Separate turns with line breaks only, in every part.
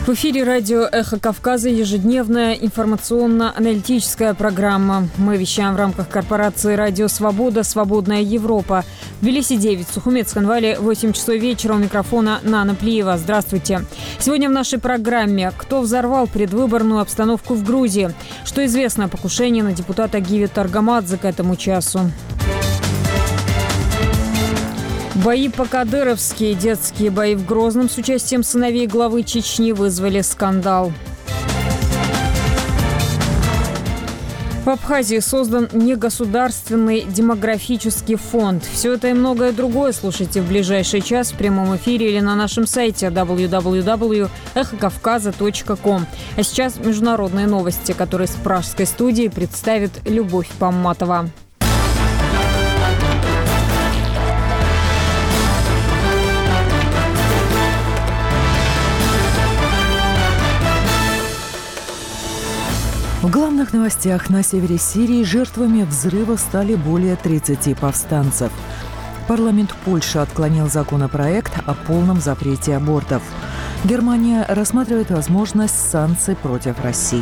В эфире радио «Эхо Кавказа» ежедневная информационно-аналитическая программа. Мы вещаем в рамках корпорации «Радио Свобода. Свободная Европа». В Тбилиси-9, Сухумет-Цхинвале, 8 часов вечера. У микрофона Нана Плиева. Здравствуйте. Сегодня в нашей программе: кто взорвал предвыборную обстановку в Грузии? Что известно о покушении на депутата Гивета Аргамадзе к этому часу? Бои по-кадыровски. Детские бои в Грозном с участием сыновей главы Чечни вызвали скандал. В Абхазии создан негосударственный демографический фонд. Все это и многое другое слушайте в ближайший час в прямом эфире или на нашем сайте www.эхокавказа.ком. А сейчас международные новости, которые с пражской студии представит Любовь Памматова.
В главных новостях: на севере Сирии жертвами взрыва стали более 30 повстанцев. Парламент Польши отклонил законопроект о полном запрете абортов. Германия рассматривает возможность санкций против России.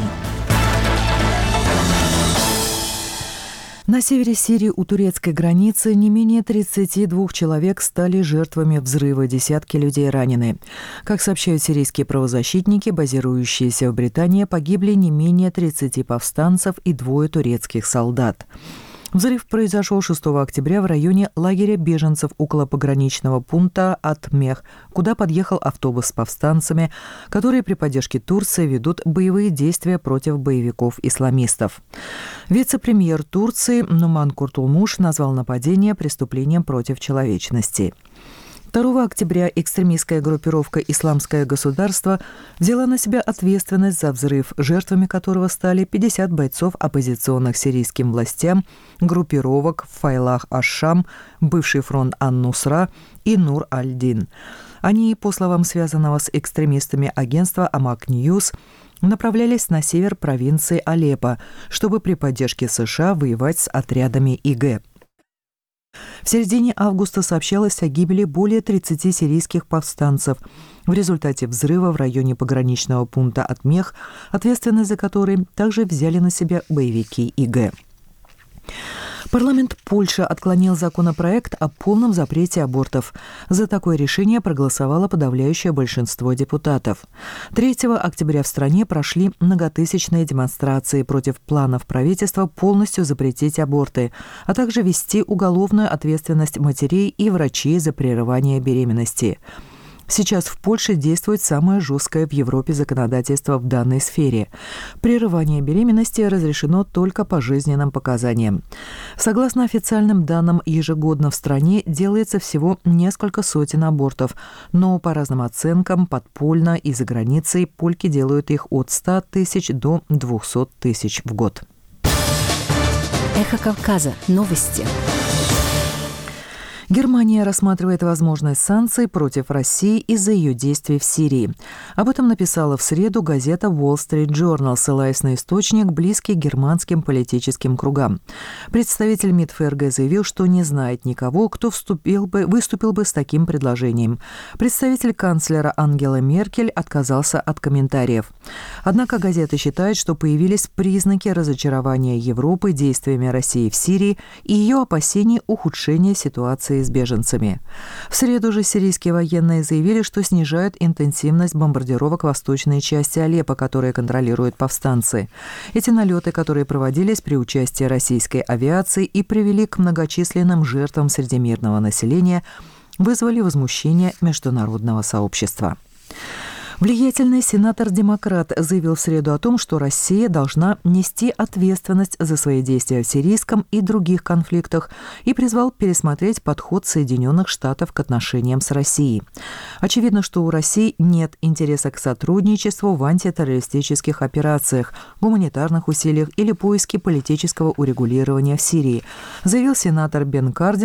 На севере Сирии у турецкой границы не менее 32 человек стали жертвами взрыва, десятки людей ранены. Как сообщают сирийские правозащитники, базирующиеся в Британии, погибли не менее 30 повстанцев и 2 турецких солдат. Взрыв произошел 6 октября в районе лагеря беженцев около пограничного пункта Атмех, куда подъехал автобус с повстанцами, которые при поддержке Турции ведут боевые действия против боевиков-исламистов. Вице-премьер Турции Нуман Куртулмуш назвал нападение преступлением против человечности. 2 октября экстремистская группировка «Исламское государство» взяла на себя ответственность за взрыв, жертвами которого стали 50 бойцов оппозиционных сирийским властям, группировок Файлах аш-Шам, бывший фронт Ан-Нусра и Нур-аль-Дин. Они, по словам связанного с экстремистами агентства Амак Ньюс, направлялись на север провинции Алеппо, чтобы при поддержке США воевать с отрядами ИГ. В середине августа сообщалось о гибели более 30 сирийских повстанцев в результате взрыва в районе пограничного пункта Атмех, ответственность за который также взяли на себя боевики ИГ. Парламент Польши отклонил законопроект о полном запрете абортов. За такое решение проголосовало подавляющее большинство депутатов. 3 октября в стране прошли многотысячные демонстрации против планов правительства полностью запретить аборты, а также ввести уголовную ответственность матерей и врачей за прерывание беременности. Сейчас в Польше действует самое жесткое в Европе законодательство в данной сфере. Прерывание беременности разрешено только по жизненным показаниям. Согласно официальным данным, ежегодно в стране делается всего несколько сотен абортов, но по разным оценкам подпольно и за границей польки делают их от 100 тысяч до 200 тысяч в год.
Эхо Кавказа. Новости.
Германия рассматривает возможность санкций против России из-за ее действий в Сирии. Об этом написала в среду газета Wall Street Journal, ссылаясь на источник, близкий к германским политическим кругам. Представитель МИД ФРГ заявил, что не знает никого, кто выступил бы с таким предложением. Представитель канцлера Ангела Меркель отказался от комментариев. Однако газета считает, что появились признаки разочарования Европы действиями России в Сирии и ее опасений ухудшения ситуации с беженцами. В среду же сирийские военные заявили, что снижают интенсивность бомбардировок в восточной части Алеппо, которые контролируют повстанцы. Эти налеты, которые проводились при участии российской авиации и привели к многочисленным жертвам среди мирного населения, вызвали возмущение международного сообщества. Влиятельный сенатор-демократ заявил в среду о том, что Россия должна нести ответственность за свои действия в сирийском и других конфликтах и призвал пересмотреть подход Соединенных Штатов к отношениям с Россией. Очевидно, что у России нет интереса к сотрудничеству в антитеррористических операциях, гуманитарных усилиях или поиске политического урегулирования в Сирии, заявил сенатор Бен Кардин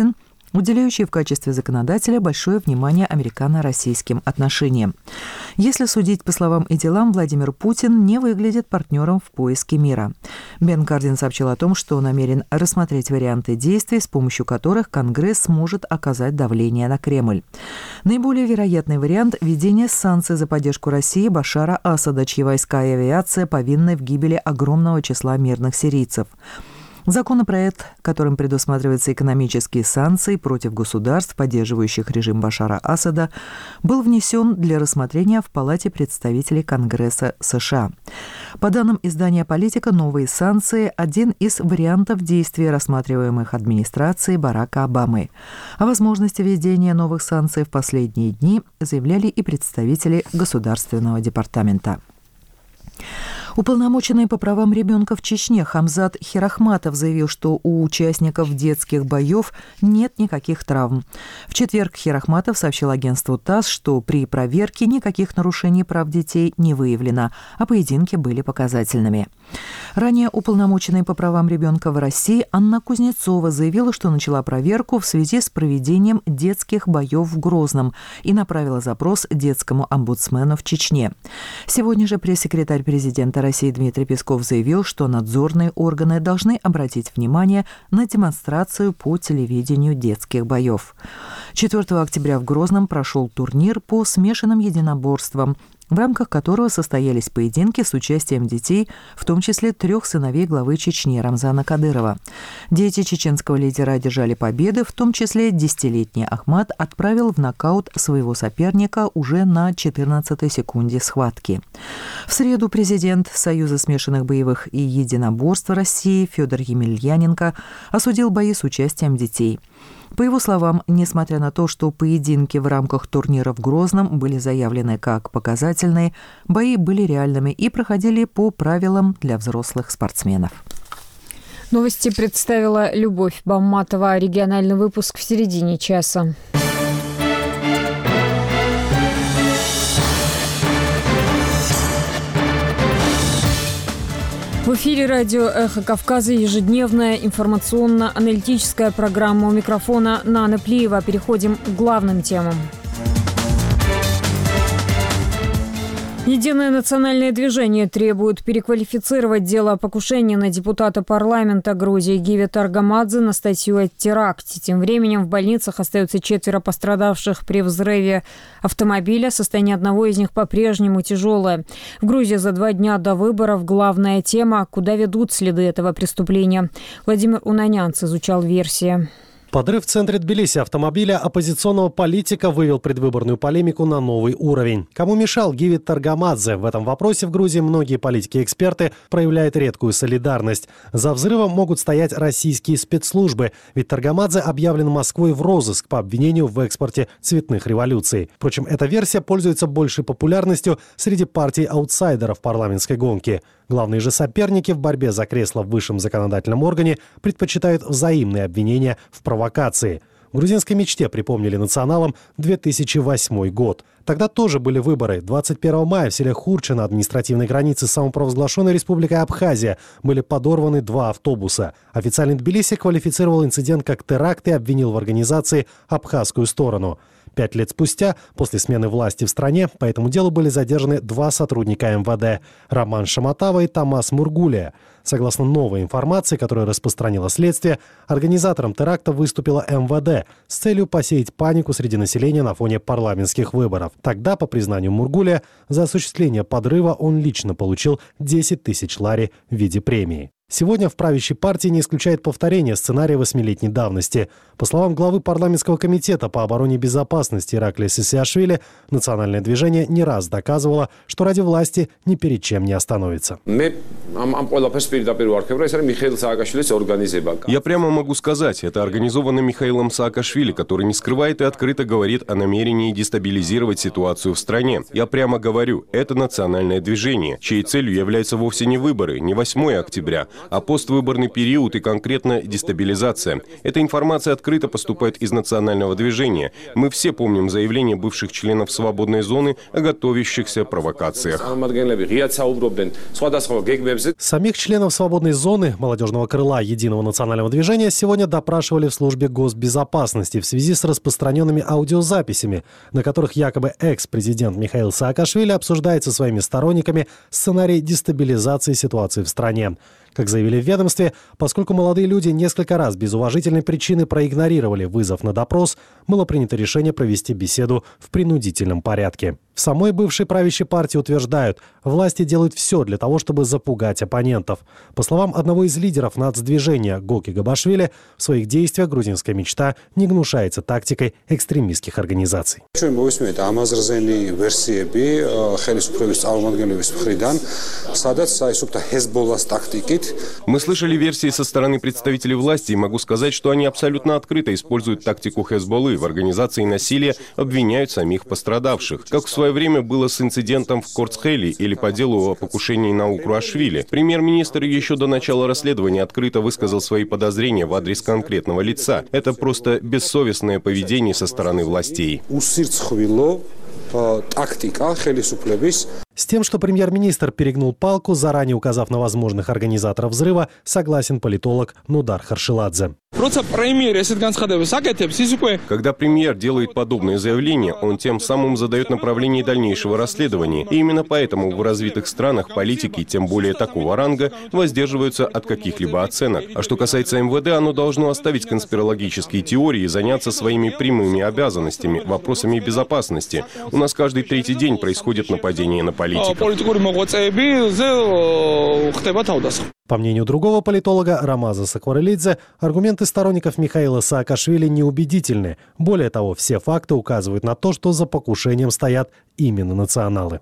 уделяющий в качестве законодателя большое внимание американо-российским отношениям. Если судить по словам и делам, Владимир Путин не выглядит партнером в поиске мира. Бен Кардин сообщил о том, что намерен рассмотреть варианты действий, с помощью которых Конгресс сможет оказать давление на Кремль. Наиболее вероятный вариант – введение санкций за поддержку России Башара Асада, чьи войска и авиация повинны в гибели огромного числа мирных сирийцев. Законопроект, которым предусматриваются экономические санкции против государств, поддерживающих режим Башара Асада, был внесен для рассмотрения в Палате представителей Конгресса США. По данным издания «Политика», новые санкции – один из вариантов действий, рассматриваемых администрацией Барака Обамы. О возможности введения новых санкций в последние дни заявляли и представители Государственного департамента. Уполномоченный по правам ребенка в Чечне Хамзат Хирахматов заявил, что у участников детских боев нет никаких травм. В четверг Хирахматов сообщил агентству ТАСС, что при проверке никаких нарушений прав детей не выявлено, а поединки были показательными. Ранее уполномоченный по правам ребенка в России Анна Кузнецова заявила, что начала проверку в связи с проведением детских боев в Грозном и направила запрос детскому омбудсмену в Чечне. Сегодня же пресс-секретарь президента России Дмитрий Песков заявил, что надзорные органы должны обратить внимание на демонстрацию по телевидению детских боев. 4 октября в Грозном прошел турнир по смешанным единоборствам, в рамках которого состоялись поединки с участием детей, в том числе 3 сыновей главы Чечни Рамзана Кадырова. Дети чеченского лидера одержали победы, в том числе 10-летний Ахмат отправил в нокаут своего соперника уже на 14-й секунде схватки. В среду президент Союза смешанных боевых и единоборств России Федор Емельяненко осудил бои с участием детей. По его словам, несмотря на то, что поединки в рамках турнира в Грозном были заявлены как показательные, бои были реальными и проходили по правилам для взрослых спортсменов.
Новости представила Любовь Бамматова. Региональный выпуск в середине часа. В эфире радио «Эхо Кавказа» ежедневная информационно-аналитическая программа. У микрофона Нана Плиева. Переходим к главным темам. Единое национальное движение требует переквалифицировать дело о покушении на депутата парламента Грузии Гивета Аргамадзе на статью о теракте. Тем временем в больницах остаются 4 пострадавших при взрыве автомобиля. Состояние одного из них по-прежнему тяжелое. В Грузии за 2 дня до выборов главная тема – куда ведут следы этого преступления. Владимир Унанянц изучал версии.
Подрыв в центре Тбилиси автомобиля оппозиционного политика вывел предвыборную полемику на новый уровень. Кому мешал Гивет Аргамадзе? В этом вопросе в Грузии многие политики и эксперты проявляют редкую солидарность. За взрывом могут стоять российские спецслужбы, ведь Аргамадзе объявлен Москвой в розыск по обвинению в экспорте цветных революций. Впрочем, эта версия пользуется большей популярностью среди партий-аутсайдеров парламентской гонки. Главные же соперники в борьбе за кресло в высшем законодательном органе предпочитают взаимные обвинения в провокации. В грузинской мечте припомнили националам 2008 год. Тогда тоже были выборы. 21 мая в селе Хурча на административной границе с самопровозглашенной республикой Абхазия были подорваны 2 автобуса. Официальный Тбилиси квалифицировал инцидент как теракт и обвинил в организации абхазскую сторону. 5 лет спустя, после смены власти в стране, по этому делу были задержаны 2 сотрудника МВД – Роман Шаматава и Томас Мургулия. Согласно новой информации, которую распространило следствие, организатором теракта выступила МВД с целью посеять панику среди населения на фоне парламентских выборов. Тогда, по признанию Мургулия, за осуществление подрыва он лично получил 10 тысяч лари в виде премии. Сегодня в правящей партии не исключает повторение сценария 8-летней давности. По словам главы парламентского комитета по обороне и безопасности Ираклия Сисиашвили, национальное движение не раз доказывало, что ради власти ни перед чем не остановится.
Я прямо могу сказать, это организовано Михаилом Саакашвили, который не скрывает и открыто говорит о намерении дестабилизировать ситуацию в стране. Я прямо говорю, это национальное движение, чьей целью являются вовсе не выборы, не 8 октября, а поствыборный период и конкретно дестабилизация. Эта информация открыто поступает из национального движения. Мы все помним заявления бывших членов свободной зоны о готовящихся провокациях.
Самих членов свободной зоны молодежного крыла Единого национального движения сегодня допрашивали в службе госбезопасности в связи с распространенными аудиозаписями, на которых якобы экс-президент Михаил Саакашвили обсуждает со своими сторонниками сценарий дестабилизации ситуации в стране. Как заявили в ведомстве, поскольку молодые люди несколько раз без уважительной причины проигнорировали вызов на допрос, было принято решение провести беседу в принудительном порядке. В самой бывшей правящей партии утверждают, власти делают все для того, чтобы запугать оппонентов. По словам одного из лидеров нацдвижения Гоки Габашвили, в своих действиях грузинская мечта не гнушается тактикой экстремистских организаций.
Мы слышали версии со стороны представителей власти и могу сказать, что они абсолютно открыто используют тактику Хезболлы. В организации насилия обвиняют самих пострадавших. Как в свое время было с инцидентом в Корцхейли или по делу о покушении на Укруашвили. Премьер-министр еще до начала расследования открыто высказал свои подозрения в адрес конкретного лица. Это просто бессовестное поведение со стороны властей.
С тем, что премьер-министр перегнул палку, заранее указав на возможных организаторов взрыва, согласен политолог Нудар Харшиладзе.
Когда премьер делает подобное заявление, он тем самым задает направление дальнейшего расследования. И именно поэтому в развитых странах политики, тем более такого ранга, воздерживаются от каких-либо оценок. А что касается МВД, оно должно оставить конспирологические теории и заняться своими прямыми обязанностями, вопросами безопасности. У нас каждый третий день происходит нападение на политиков.
По мнению другого политолога Рамаза Сакварелидзе, аргументы сторонников Михаила Саакашвили неубедительны. Более того, все факты указывают на то, что за покушением стоят именно националы.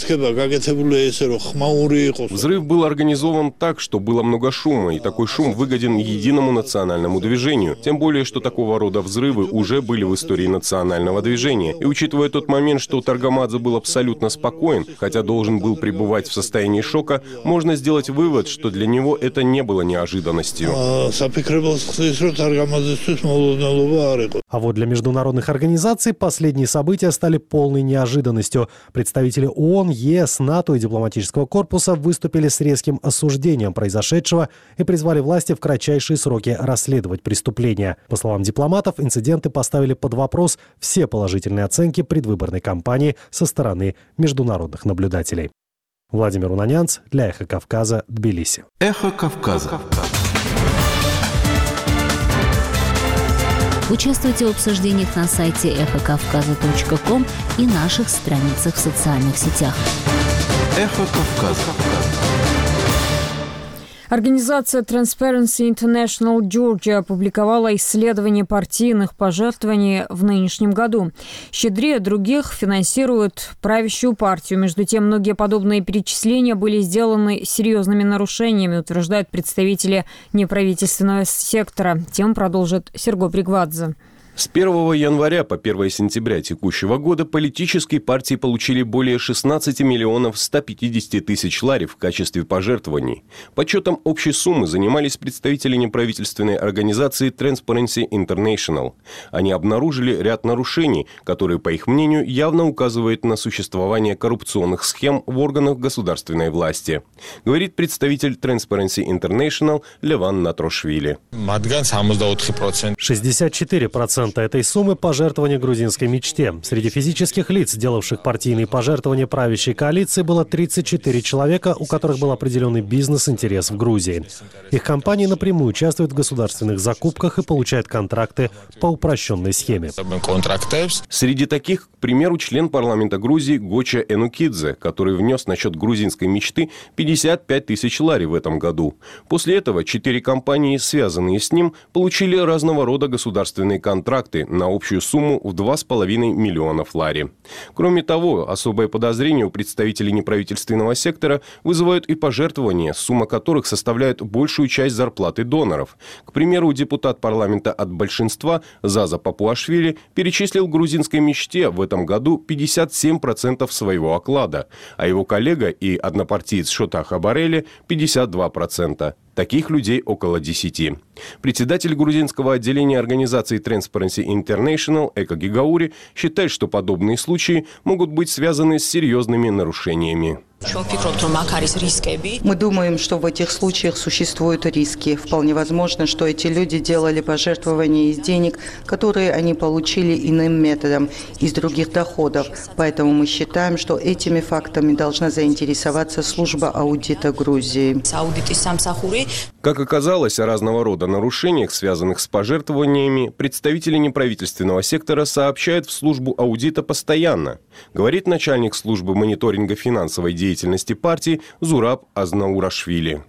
Взрыв был организован так, что было много шума, и такой шум выгоден Единому национальному движению. Тем более, что такого рода взрывы уже были в истории национального движения. И учитывая тот момент, что Таргамадзе был абсолютно спокоен, хотя должен был пребывать в состоянии шока, можно сделать вывод, что для него это не было неожиданностью.
А вот для международных организаций последние события стали полной неожиданностью. Представители ООН, ЕС, НАТО и дипломатического корпуса выступили с резким осуждением произошедшего и призвали власти в кратчайшие сроки расследовать преступления. По словам дипломатов, инциденты поставили под вопрос все положительные оценки предвыборной кампании со стороны международных наблюдателей. Владимир Унанянц для «Эхо Кавказа», Тбилиси.
«Эхо Кавказа».
Участвуйте в обсуждениях на сайте эхокавказа.ком и наших страницах в социальных сетях.
«Эхо Кавказа».
Организация Transparency International Georgia опубликовала исследование партийных пожертвований в нынешнем году. Щедрее других финансируют правящую партию. Между тем, многие подобные перечисления были сделаны серьезными нарушениями, утверждают представители неправительственного сектора. Тем продолжит Серго Пригвадзе.
С 1 января по 1 сентября текущего года политические партии получили более 16 миллионов 150 тысяч лари в качестве пожертвований. Подсчетом общей суммы занимались представители неправительственной организации Transparency International. Они обнаружили ряд нарушений, которые, по их мнению, явно указывают на существование коррупционных схем в органах государственной власти. Говорит представитель Transparency International Леван Натрошвили.
64% этой суммы – пожертвования грузинской мечте. Среди физических лиц, делавших партийные пожертвования правящей коалиции, было 34 человека, у которых был определенный бизнес-интерес в Грузии. Их компании напрямую участвуют в государственных закупках и получают контракты по упрощенной схеме.
Среди таких, к примеру, член парламента Грузии Гоча Энукидзе, который внес на счет грузинской мечты 55 тысяч лари в этом году. После этого 4 компании, связанные с ним, получили разного рода государственные контракты на общую сумму в 2,5 миллионов лари. Кроме того, особое подозрение у представителей неправительственного сектора вызывают и пожертвования, сумма которых составляет большую часть зарплаты доноров. К примеру, депутат парламента от большинства Заза Папуашвили перечислил грузинской мечте в этом году 57% своего оклада, а его коллега и однопартиец Шота Хабарели – 52%. Таких людей около 10. Председатель грузинского отделения организации Transparency International Эко Гигаури считает, что подобные случаи могут быть связаны с серьезными нарушениями.
Мы думаем, что в этих случаях существуют риски. Вполне возможно, что эти люди делали пожертвования из денег, которые они получили иным методом, из других доходов. Поэтому мы считаем, что этими фактами должна заинтересоваться служба аудита Грузии.
Как оказалось, о разного рода нарушениях, связанных с пожертвованиями, представители неправительственного сектора сообщают в службу аудита постоянно, говорит начальник службы мониторинга финансовой деятельности партии Зураб Азнаурашвили.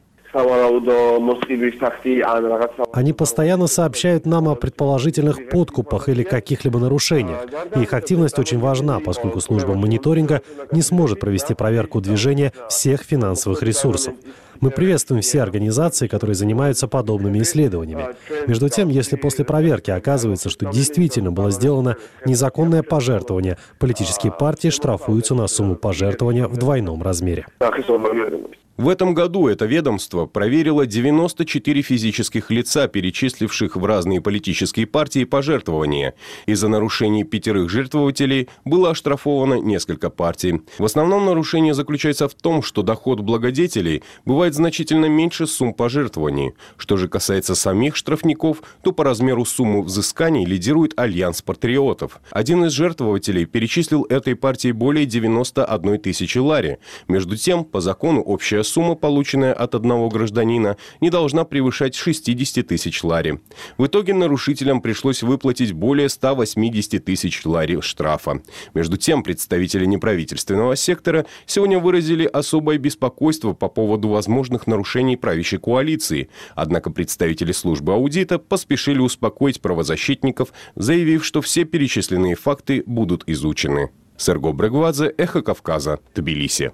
Они постоянно сообщают нам о предположительных подкупах или каких-либо нарушениях. И их активность очень важна, поскольку служба мониторинга не сможет провести проверку движения всех финансовых ресурсов. Мы приветствуем все организации, которые занимаются подобными исследованиями. Между тем, если после проверки оказывается, что действительно было сделано незаконное пожертвование, политические партии штрафуются на сумму пожертвования в двойном размере.
В этом году это ведомство проверило 94 физических лица, перечисливших в разные политические партии пожертвования. Из-за нарушений 5 жертвователей было оштрафовано несколько партий. В основном нарушение заключается в том, что доход благодетелей бывает значительно меньше сумм пожертвований. Что же касается самих штрафников, то по размеру суммы взысканий лидирует Альянс патриотов. Один из жертвователей перечислил этой партии более 91 тысячи лари. Между тем, по закону общая сумма, полученная от одного гражданина, не должна превышать 60 тысяч лари. В итоге нарушителям пришлось выплатить более 180 тысяч лари штрафа. Между тем, представители неправительственного сектора сегодня выразили особое беспокойство по поводу возможных нарушений правящей коалиции. Однако представители службы аудита поспешили успокоить правозащитников, заявив, что все перечисленные факты будут изучены. Серго Брегвадзе, Эхо Кавказа, Тбилиси.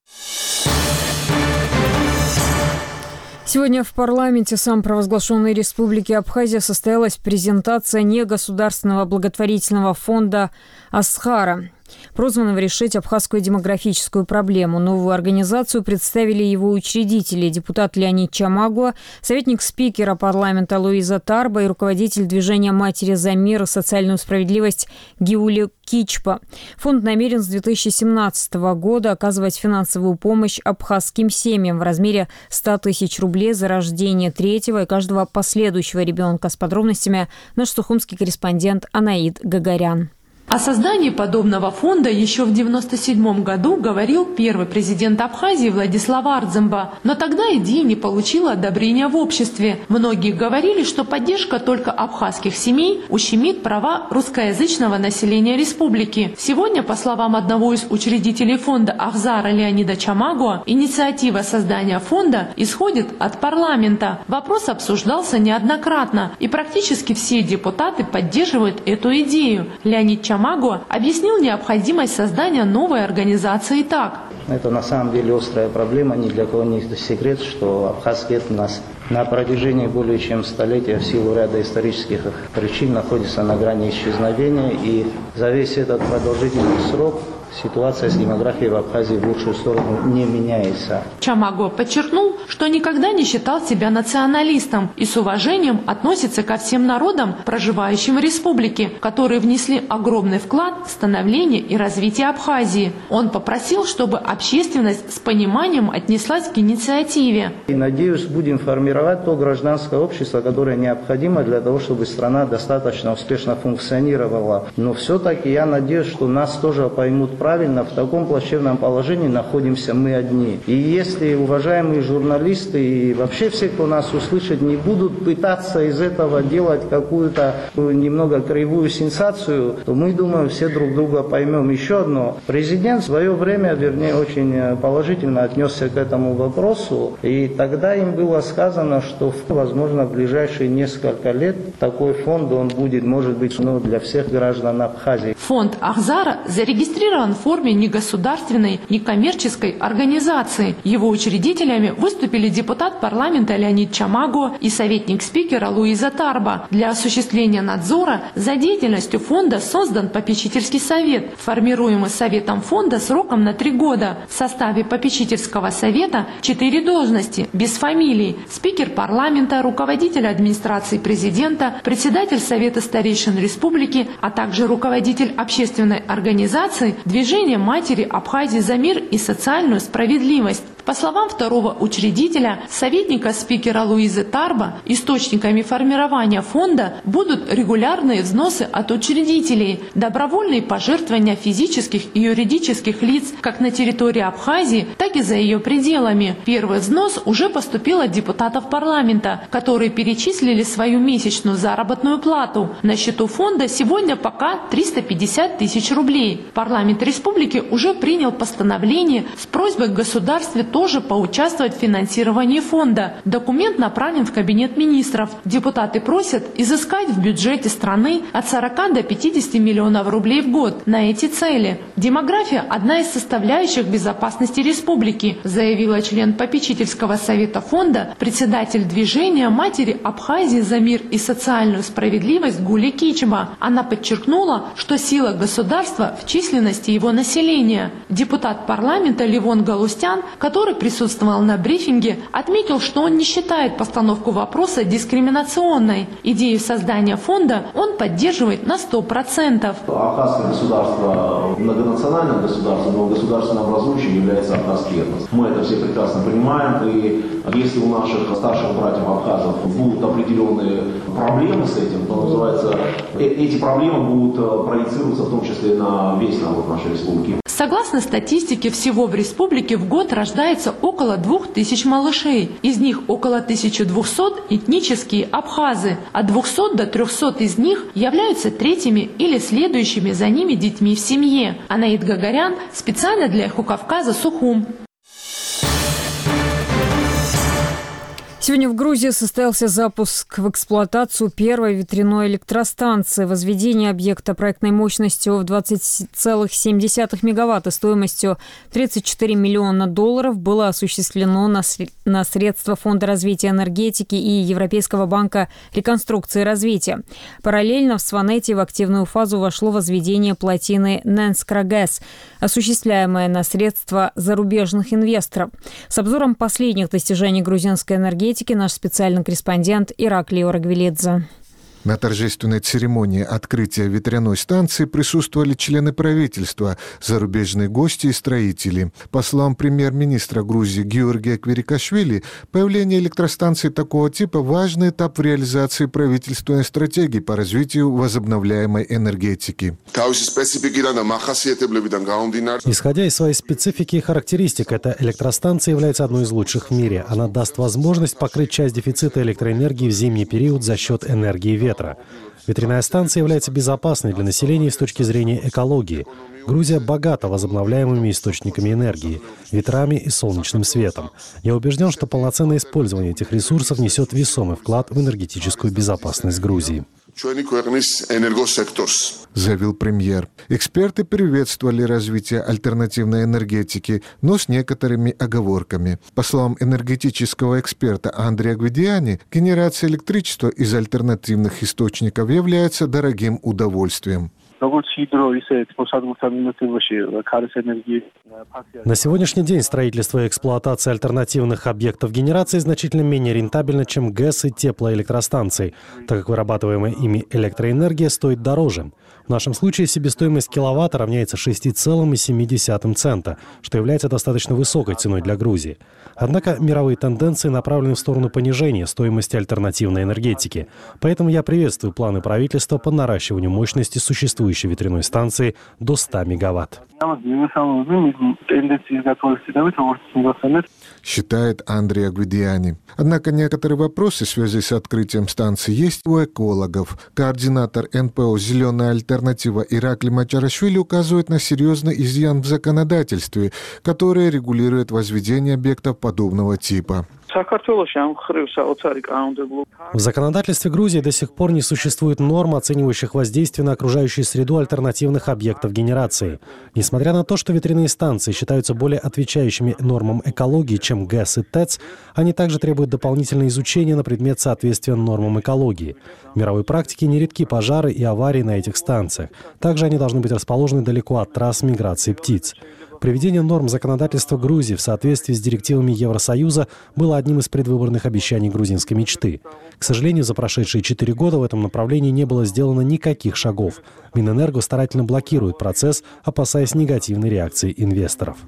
Сегодня в парламенте самопровозглашенной Республики Абхазия состоялась презентация негосударственного благотворительного фонда «Асхара», прозванного решить абхазскую демографическую проблему. Новую организацию представили его учредители, депутат Леонид Чамагуа, советник спикера парламента Луиза Тарба и руководитель движения «Матери за мир и социальную справедливость» Гиули Кичпа. Фонд намерен с 2017 года оказывать финансовую помощь абхазским семьям в размере 100 тысяч рублей за рождение третьего и каждого последующего ребенка. С подробностями наш сухумский корреспондент Анаид Гагарян.
О создании подобного фонда еще в 1997 году говорил первый президент Абхазии Владислав Ардземба. Но тогда идея не получила одобрения в обществе. Многие говорили, что поддержка только абхазских семей ущемит права русскоязычного населения республики. Сегодня, по словам одного из учредителей фонда Ахзара Леонида Чамагуа, инициатива создания фонда исходит от парламента. Вопрос обсуждался неоднократно, и практически все депутаты поддерживают эту идею. Леонид Чамагуа объяснил необходимость создания новой организации так.
Это на самом деле острая проблема, ни для кого не секрет, что абхазский этнос на протяжении более чем столетия в силу ряда исторических причин находится на грани исчезновения, и за весь этот продолжительный срок ситуация с демографией в Абхазии в лучшую сторону не меняется.
Чамагуа подчеркнул, что никогда не считал себя националистом и с уважением относится ко всем народам, проживающим в республике, которые внесли огромный вклад в становление и развитие Абхазии. Он попросил, чтобы общественность с пониманием отнеслась к инициативе.
И надеюсь, будем формировать то гражданское общество, которое необходимо для того, чтобы страна достаточно успешно функционировала. Но все-таки я надеюсь, что нас тоже поймут правильно, в таком плачевном положении находимся мы одни. И если уважаемые журналисты и вообще все, кто нас услышит, не будут пытаться из этого делать какую-то немного кривую сенсацию, то мы, думаю, все друг друга поймем. Еще одно. Президент в свое время, вернее, очень положительно отнесся к этому вопросу, и тогда им было сказано, что, возможно, в ближайшие несколько лет такой фонд, он будет, может быть, для всех граждан Абхазии.
Фонд Ахзара зарегистрирован сделан в форме негосударственной, некоммерческой организации. Его учредителями выступили депутат парламента Леонид Чамаго и советник спикера Луиза Тарба. Для осуществления надзора за деятельностью фонда создан попечительский совет, формируемый советом фонда сроком на 3 года. В составе попечительского совета 4 должности, без фамилий: спикер парламента, руководитель администрации президента, председатель Совета старейшин республики, а также руководитель общественной организации «Движение матери Абхазии за мир и социальную справедливость». По словам второго учредителя, советника спикера Луизы Тарба, источниками формирования фонда будут регулярные взносы от учредителей, добровольные пожертвования физических и юридических лиц как на территории Абхазии, так и за ее пределами. Первый взнос уже поступил от депутатов парламента, которые перечислили свою месячную заработную плату. На счету фонда сегодня пока 350 тысяч рублей. Парламент республики уже принял постановление с просьбой к государству тоже поучаствовать в финансировании фонда. Документ направлен в Кабинет министров. Депутаты просят изыскать в бюджете страны от 40 до 50 миллионов рублей в год на эти цели. Демография – одна из составляющих безопасности республики, заявила член попечительского совета фонда, председатель движения матери Абхазии за мир и социальную справедливость Гули Кичма. Она подчеркнула, что сила государства в численности его населения. Депутат парламента Левон Галустян, который присутствовал на брифинге, отметил, что он не считает постановку вопроса дискриминационной. Идею создания фонда он поддерживает на 100%.
Абхазское государство многонациональным государством, но государственно образующим является абхазский этнос. Мы это все прекрасно понимаем, и если у наших старших братьев абхазов будут определенные проблемы с этим, то называется, эти проблемы будут проецироваться в том числе на весь народ нашей республики.
Согласно статистике, всего в республике в год рождается около 2000 малышей. Из них около 1200 этнические абхазы. От 200 до 300 из них являются третьими или следующими за ними детьми в семье. Анаид Гагарян специально для Эхо Кавказа, Сухум.
Сегодня в Грузии состоялся запуск в эксплуатацию первой ветряной электростанции. Возведение объекта проектной мощностью в 20,7 мегаватта стоимостью $34 миллиона было осуществлено на средства Фонда развития энергетики и Европейского банка реконструкции и развития. Параллельно в Сванете в активную фазу вошло возведение плотины Ненскрагэс, осуществляемое на средства зарубежных инвесторов. С обзором последних достижений грузинской энергетики наш специальный корреспондент Ираклий Орагвелидзе.
На торжественной церемонии открытия ветряной станции присутствовали члены правительства, зарубежные гости и строители. По словам премьер-министра Грузии Георгия Кверикашвили, появление электростанции такого типа – важный этап в реализации правительственной стратегии по развитию возобновляемой энергетики.
Исходя из своей специфики и характеристик, эта электростанция является одной из лучших в мире. Она даст возможность покрыть часть дефицита электроэнергии в зимний период за счет энергии ветра. Ветряная станция является безопасной для населения с точки зрения экологии. Грузия богата возобновляемыми источниками энергии, ветрами и солнечным светом. Я убежден, что полноценное использование этих ресурсов несет весомый вклад в энергетическую безопасность Грузии,
заявил премьер. Эксперты приветствовали развитие альтернативной энергетики, но с некоторыми оговорками. По словам энергетического эксперта Андрея Гвидиани, генерация электричества из альтернативных источников является дорогим удовольствием.
На сегодняшний день строительство и эксплуатация альтернативных объектов генерации значительно менее рентабельно, чем ГЭС и теплоэлектростанции, так как вырабатываемая ими электроэнергия стоит дороже. В нашем случае себестоимость киловатта равняется 6,7 цента, что является достаточно высокой ценой для Грузии. Однако мировые тенденции направлены в сторону понижения стоимости альтернативной энергетики. Поэтому я приветствую планы правительства по наращиванию мощности существующей ветряной станции до 100 мегаватт.
Считает Андрей Гвидиани. Однако некоторые вопросы в связи с открытием станции есть у экологов. Координатор НПО «Зеленая альтернатива» Ираклий Мачарашвили указывает на серьезный изъян в законодательстве, которое регулирует возведение объектов подобного типа.
В законодательстве Грузии до сих пор не существует норм, оценивающих воздействие на окружающую среду альтернативных объектов генерации. Несмотря на то, что ветряные станции считаются более отвечающими нормам экологии, чем ГЭС и ТЭЦ, они также требуют дополнительного изучения на предмет соответствия нормам экологии. В мировой практике нередки пожары и аварии на этих станциях. Также они должны быть расположены далеко от трасс миграции птиц. Приведение норм законодательства Грузии в соответствии с директивами Евросоюза было одним из предвыборных обещаний грузинской мечты. К сожалению, за прошедшие 4 года в этом направлении не было сделано никаких шагов. Минэнерго старательно блокирует процесс, опасаясь негативной реакции инвесторов.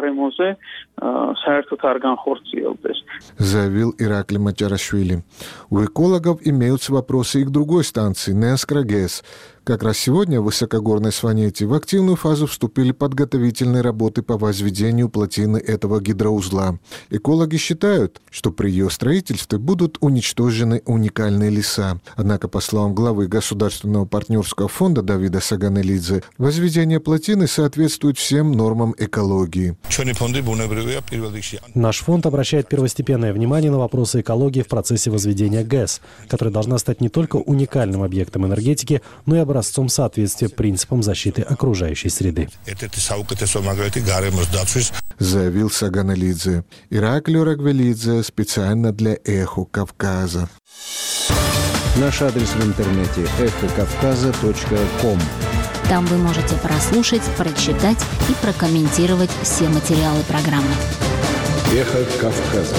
Заявил Ираклий Мачарашвили. У экологов имеются вопросы и к другой станции, Неаскра-ГЭС. Как раз сегодня в высокогорной Сванете в активную фазу вступили подготовительные работы по возведению плотины этого гидроузла. Экологи считают, что при ее строительстве будут уничтожены уникальные леса. Однако, по словам главы Государственного партнерского фонда Давида Саганелидзе, возведение плотины соответствует всем нормам экологии.
Наш фонд обращает первостепенное внимание на вопросы экологии в процессе возведения ГЭС, которая должна стать не только уникальным объектом энергетики, но и образцом соответствия принципам защиты окружающей среды.
Заявил Саганелидзе. Ираклий Рагвелидзе специально для «Эхо Кавказа».
Наш адрес в интернете эхокавказа.ком.
Там вы можете прослушать, прочитать и прокомментировать все материалы программы.
Эхо Кавказа.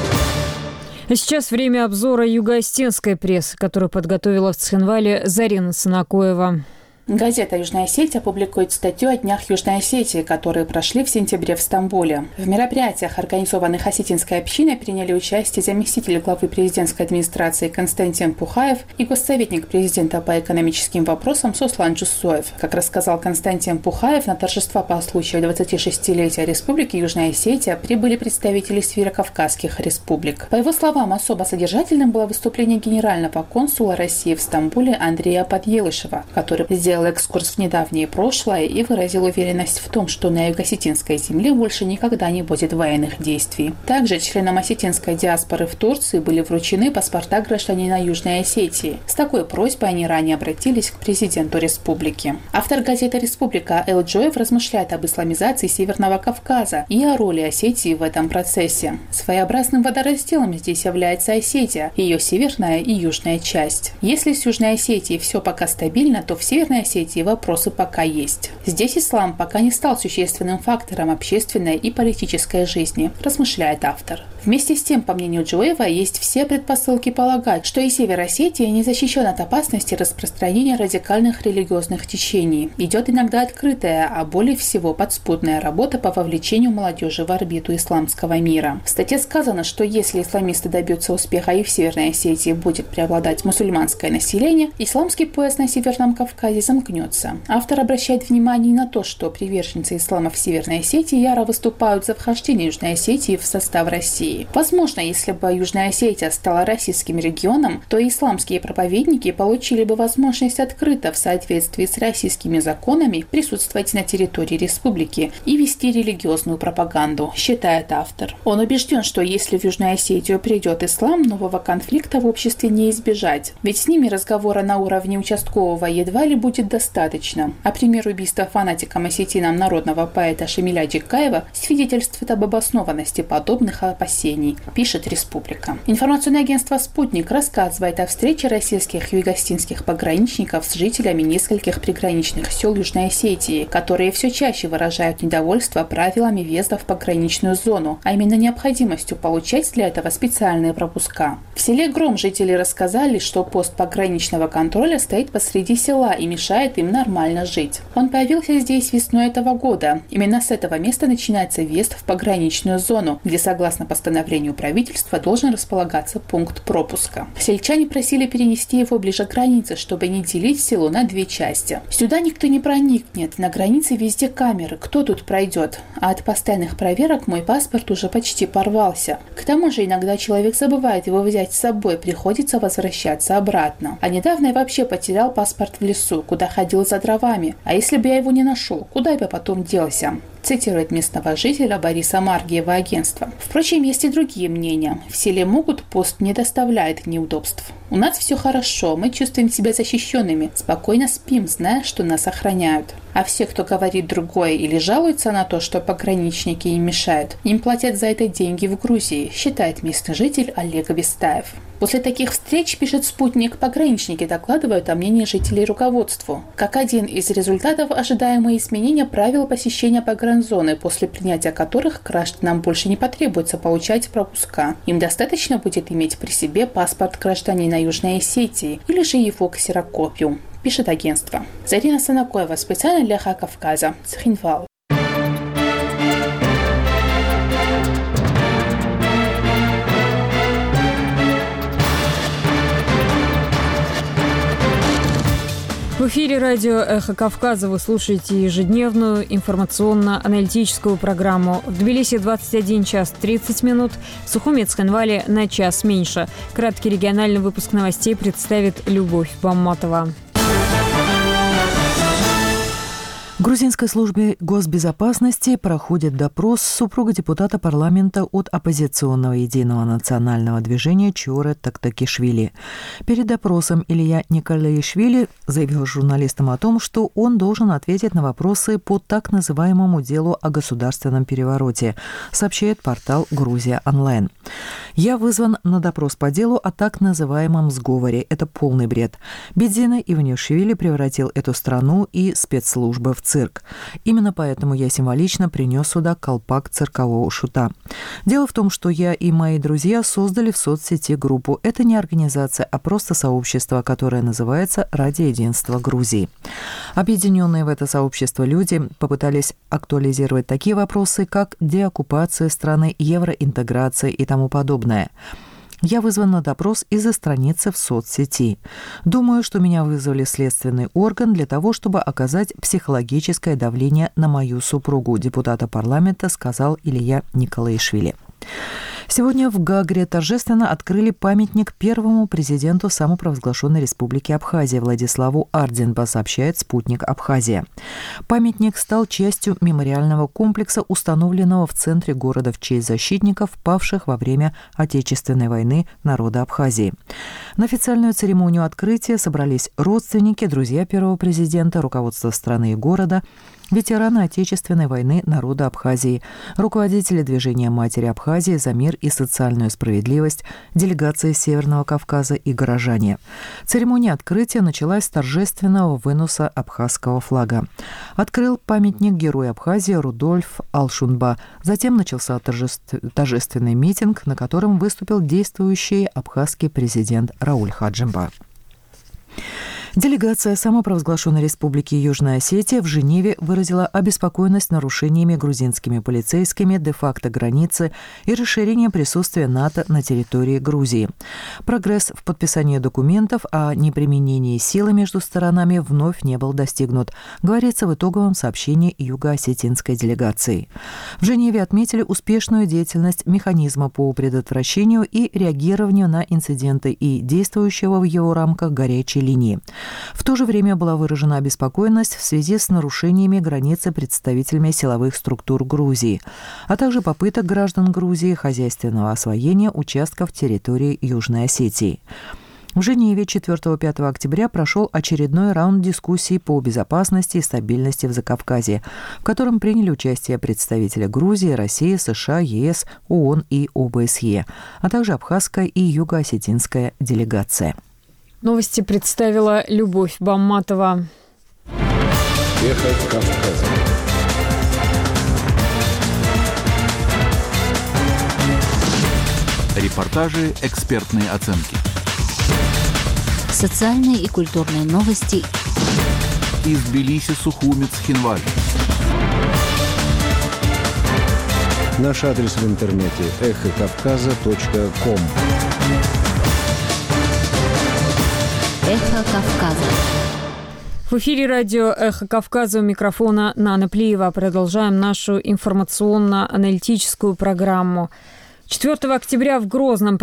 А сейчас время обзора юго-осетинской прессы, которую подготовила в Цхинвале Зарина Санакоева.
Газета «Южная Осетия» публикует статью о днях Южной Осетии, которые прошли в сентябре в Стамбуле. В мероприятиях, организованных осетинской общиной, приняли участие заместитель главы президентской администрации Константин Пухаев и госсоветник президента по экономическим вопросам Сослан Джусоев. Как рассказал Константин Пухаев, на торжества по случаю 26-летия Республики Южная Осетия прибыли представители северокавказских республик. По его словам, особо содержательным было выступление генерального консула России в Стамбуле Андрея Подъелышева, который сделал экскурс в недавнее прошлое и выразил уверенность в том, что на юго-осетинской земле больше никогда не будет военных действий. Также членам осетинской диаспоры в Турции были вручены паспорта гражданина Южной Осетии. С такой просьбой они ранее обратились к президенту республики. Автор газеты «Республика» Эл Джоев размышляет об исламизации Северного Кавказа и о роли Осетии в этом процессе. Своеобразным водоразделом здесь является Осетия, ее северная и южная часть. Если с Южной Осетией все пока стабильно, то в Северной Осетии вопросы пока есть. Здесь ислам пока не стал существенным фактором общественной и политической жизни, размышляет автор. Вместе с тем, по мнению Джоева, есть все предпосылки полагать, что и Север Осетии не защищен от опасности распространения радикальных религиозных течений. Идет иногда открытая, а более всего подспудная работа по вовлечению молодежи в орбиту исламского мира. В статье сказано, что если исламисты добьются успеха и в Северной Осетии будет преобладать мусульманское население, исламский пояс на Северном Кавказе замкнется. Автор обращает внимание на то, что приверженцы ислама в Северной Осетии яро выступают за вхождение Южной Осетии в состав России. Возможно, если бы Южная Осетия стала российским регионом, то исламские проповедники получили бы возможность открыто в соответствии с российскими законами присутствовать на территории республики и вести религиозную пропаганду, считает автор. Он убежден, что если в Южную Осетию придет ислам, нового конфликта в обществе не избежать. Ведь с ними разговора на уровне участкового едва ли будет достаточно. А пример убийства фанатиком-осетином народного поэта Шамиля Джикаева свидетельствует об обоснованности подобных опасений, пишет «Республика». Информационное агентство «Спутник» рассказывает о встрече российских юго-осетинских пограничников с жителями нескольких приграничных сел Южной Осетии, которые все чаще выражают недовольство правилами въезда в пограничную зону, а именно необходимостью получать для этого специальные пропуска. В селе Гром жители рассказали, что пост пограничного контроля стоит посреди села и мешает им нормально жить. Он появился здесь весной этого года. Именно с этого места начинается въезд в пограничную зону, где, согласно постановлению правительства, должен располагаться пункт пропуска. Сельчане просили перенести его ближе к границе, чтобы не делить село на две части. Сюда никто не проникнет, на границе везде камеры, кто тут пройдет? А от постоянных проверок мой паспорт уже почти порвался. К тому же иногда человек забывает его взять с собой, приходится возвращаться обратно. А недавно я вообще потерял паспорт в лесу, куда ходил за дровами. А если бы я его не нашел, куда бы потом делся? цитирует местного жителя Бориса Маргиева агентство. Впрочем, есть и другие мнения. В селе Могут пост не доставляет неудобств. У нас все хорошо, мы чувствуем себя защищенными, спокойно спим, зная, что нас охраняют. А все, кто говорит другое или жалуется на то, что пограничники им мешают, им платят за это деньги в Грузии, считает местный житель Олег Вестаев. После таких встреч, пишет «Спутник», пограничники докладывают о мнении жителей руководству. Как один из результатов, ожидаемые изменения правил посещения погранзоны, после принятия которых гражданам больше не потребуется получать пропуска. Им достаточно будет иметь при себе паспорт гражданина Южной Осетии или же его ксерокопию, пишет агентство. Зарина Санакоева, специально для «Эхо Кавказа», Цхинвал.
В эфире радио «Эхо Кавказа» вы слушаете ежедневную информационно-аналитическую программу. В Тбилиси 21 час 30 минут, в Сухуме и Цхинвале на час меньше. Краткий региональный выпуск новостей представит Любовь Бамматова.
В грузинской службе госбезопасности проходит допрос супруга депутата парламента от оппозиционного единого национального движения Чоре Токтакишвили. Перед допросом Илья Николаишвили заявил журналистам о том, что он должен ответить на вопросы по так называемому делу о государственном перевороте, сообщает портал «Грузия онлайн». «Я вызван на допрос по делу о так называемом сговоре. Это полный бред. Бедзина Иванишвили превратил эту страну и спецслужбы в цирк. Именно поэтому я символично принес сюда колпак циркового шута. Дело в том, что я и мои друзья создали в соцсети группу. Это не организация, а просто сообщество, которое называется «Ради единства Грузии». Объединенные в это сообщество люди попытались актуализировать такие вопросы, как деоккупация страны, евроинтеграция и тому подобное. Я вызван на допрос из-за страницы в соцсети. Думаю, что меня вызвали в следственный орган для того, чтобы оказать психологическое давление на мою супругу, депутата парламента, сказал Илья Николаишвили. Сегодня в Гагре торжественно открыли памятник первому президенту самопровозглашенной республики Абхазия Владиславу Арденбо, сообщает «Спутник Абхазия». Памятник стал частью мемориального комплекса, установленного в центре города в честь защитников, павших во время Отечественной войны народа Абхазии. На официальную церемонию открытия собрались родственники, друзья первого президента, руководство страны и города, ветераны Отечественной войны народа Абхазии, руководители движения «Матери Абхазии» за мир и социальную справедливость, делегации Северного Кавказа и горожане. Церемония открытия началась с торжественного выноса абхазского флага. Открыл памятник герой Абхазии Рудольф Алшунба. Затем начался торжественный митинг, на котором выступил действующий абхазский президент Рауль Хаджимба. Делегация самопровозглашенной республики Южная Осетия в Женеве выразила обеспокоенность нарушениями грузинскими полицейскими де-факто границы и расширением присутствия НАТО на территории Грузии. Прогресс в подписании документов о неприменении силы между сторонами вновь не был достигнут, говорится в итоговом сообщении юго-осетинской делегации. В Женеве отметили успешную деятельность механизма по предотвращению и реагированию на инциденты и действующего в его рамках горячей линии. В то же время была выражена обеспокоенность в связи с нарушениями границы представителями силовых структур Грузии, а также попыток граждан Грузии хозяйственного освоения участков территории Южной Осетии. В Женеве 4-5 октября прошел очередной раунд дискуссий по безопасности и стабильности в Закавказье, в котором приняли участие представители Грузии, России, США, ЕС, ООН и ОБСЕ, а также абхазская и юго-осетинская делегация.
Новости представила Любовь Бамматова.
Эхо Кавказа.
Репортажи, экспертные оценки.
Социальные и культурные новости.
Из Тбилиси, Сухуми, Цхинвали.
Наш адрес в интернете эхокавказа.ком.
Эхо Кавказа.
В эфире радио «Эхо Кавказа», у микрофона Нана Плиева. Продолжаем нашу информационно-аналитическую программу. 4 октября в Грозном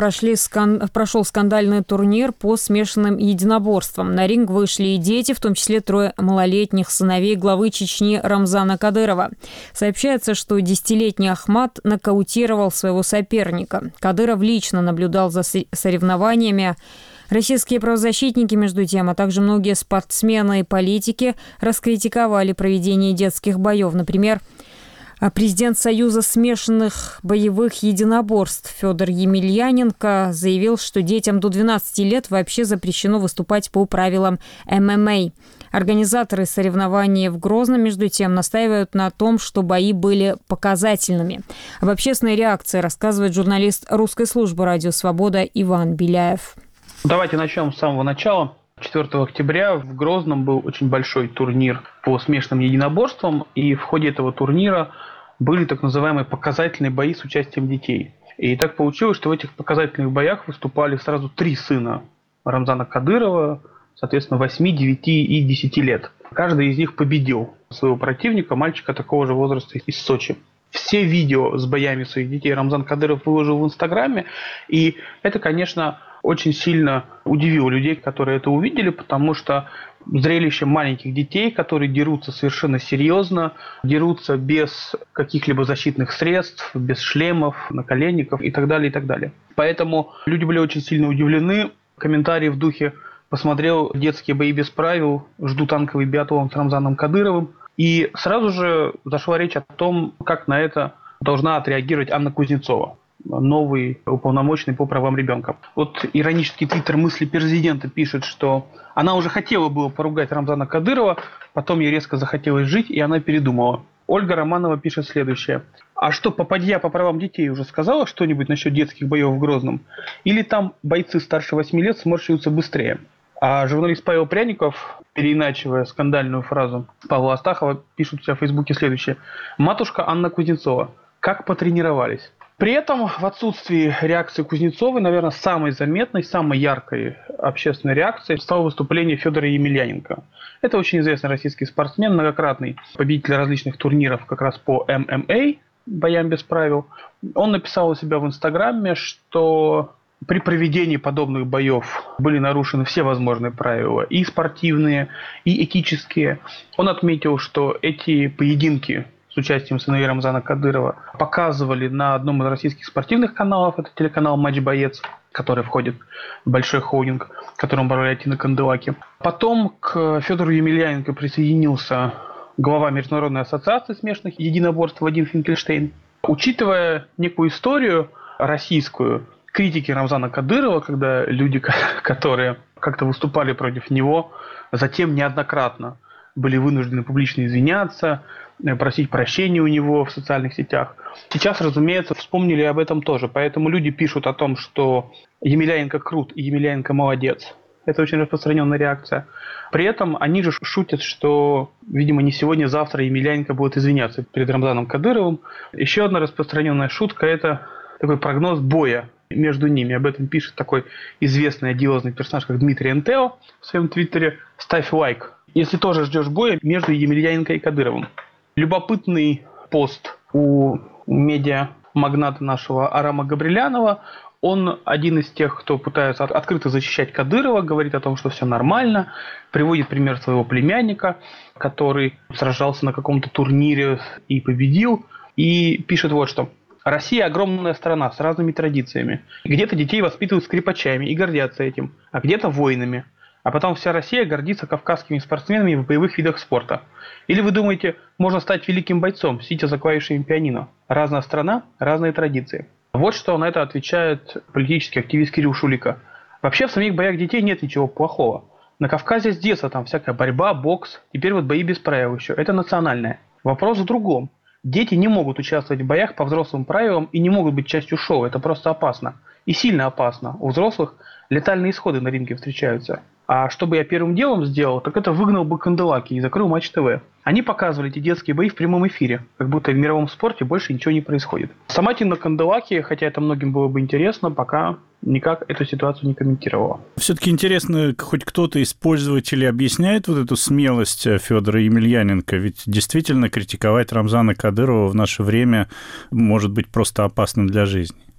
прошел скандальный турнир по смешанным единоборствам. На ринг вышли и дети, в том числе 3 малолетних сыновей главы Чечни Рамзана Кадырова. Сообщается, что 10-летний Ахмат нокаутировал своего соперника. Кадыров лично наблюдал за соревнованиями. Российские правозащитники, между тем, а также многие спортсмены и политики раскритиковали проведение детских боев. Например, президент Союза смешанных боевых единоборств Федор Емельяненко заявил, что детям до 12 лет вообще запрещено выступать по правилам ММА. Организаторы соревнований в Грозном, между тем, настаивают на том, что бои были показательными. Об общественной реакции рассказывает журналист русской службы «Радио Свобода» Иван Беляев.
Давайте начнем с самого начала. 4 октября в Грозном был очень большой турнир по смешанным единоборствам, и в ходе этого турнира были так называемые показательные бои с участием детей. И так получилось, что в этих показательных боях выступали сразу 3 сына Рамзана Кадырова, соответственно, 8, 9 и 10 лет. Каждый из них победил своего противника, мальчика такого же возраста из Сочи. Все видео с боями своих детей Рамзан Кадыров выложил в Инстаграме, и это, конечно, очень сильно удивило людей, которые это увидели, потому что зрелище маленьких детей, которые дерутся совершенно серьезно, дерутся без каких-либо защитных средств, без шлемов, наколенников и так далее, и так далее. Поэтому люди были очень сильно удивлены. Комментарии в духе «посмотрел детские бои без правил, жду танковый биатлон с Рамзаном Кадыровым». И сразу же зашла речь о том, как на это должна отреагировать Анна Кузнецова, новый уполномоченный по правам ребенка. Вот иронический твиттер «Мысли президента» пишет, что она уже хотела было поругать Рамзана Кадырова, потом ей резко захотелось жить, и она передумала. Ольга Романова пишет следующее. А что, попадья по правам детей уже сказала что-нибудь насчет детских боев в Грозном? Или там бойцы старше 8 лет сморщиваются быстрее? А журналист Павел Пряников, переиначивая скандальную фразу Павла Астахова, пишет у себя в Фейсбуке следующее. «Матушка Анна Кузнецова. Как потренировались?» При этом в отсутствии реакции Кузнецовой, наверное, самой заметной, самой яркой общественной реакцией стало выступление Федора Емельяненко. Это очень известный российский спортсмен, многократный победитель различных турниров как раз по ММА, боям без правил. Он написал у себя в Инстаграме, что при проведении подобных боев были нарушены все возможные правила, и спортивные, и этические. Он отметил, что эти поединки с участием сыновей Рамзана Кадырова показывали на одном из российских спортивных каналов, это телеканал «Матч Боец», который входит в большой холдинг, которым управляет Тина Канделаки. Потом к Федору Емельяненко присоединился глава Международной ассоциации смешанных единоборств Вадим Финкельштейн. Учитывая некую историю российскую, критики Рамзана Кадырова, когда люди, которые как-то выступали против него, затем неоднократно были вынуждены публично извиняться, просить прощения у него в социальных сетях. Сейчас, разумеется, вспомнили об этом тоже. Поэтому люди пишут о том, что Емельяненко крут и Емельяненко молодец. Это очень распространенная реакция. При этом они же шутят, что, видимо, не сегодня, завтра Емельяненко будет извиняться перед Рамзаном Кадыровым. Еще одна распространенная шутка – это такой прогноз боя между ними. Об этом пишет такой известный одиозный персонаж, как Дмитрий Энтео в своем твиттере. Ставь лайк, если тоже ждешь боя между Емельяненко и Кадыровым. Любопытный пост у медиамагната нашего Арама Габрилянова. Он один из тех, кто пытается открыто защищать Кадырова, говорит о том, что все нормально, приводит пример своего племянника, который сражался на каком-то турнире и победил, и пишет вот что. Россия огромная страна с разными традициями. Где-то детей воспитывают скрипачами и гордятся этим, а где-то воинами. А потом вся Россия гордится кавказскими спортсменами в боевых видах спорта. Или вы думаете, можно стать великим бойцом, сидя за клавишами пианино? Разная страна, разные традиции. Вот что на это отвечает политический активист Кирилл Шулика. Вообще в самих боях детей нет ничего плохого. На Кавказе с детства там всякая борьба, бокс, теперь вот бои без правил еще. Это национальное. Вопрос в другом. Дети не могут участвовать в боях по взрослым правилам и не могут быть частью шоу. Это просто опасно. И сильно опасно. У взрослых летальные исходы на ринге встречаются. А что бы я первым делом сделал, так это выгнал бы Канделаки и закрыл Матч ТВ. Они показывали эти детские бои в прямом эфире, как будто в мировом спорте больше ничего не происходит. Сама Тина Канделаки, хотя это многим было бы интересно, пока никак эту ситуацию не комментировала.
Все-таки интересно, хоть кто-то из пользователей объясняет вот эту смелость Федора Емельяненко, ведь действительно критиковать Рамзана Кадырова в наше время может быть просто опасным для жизни.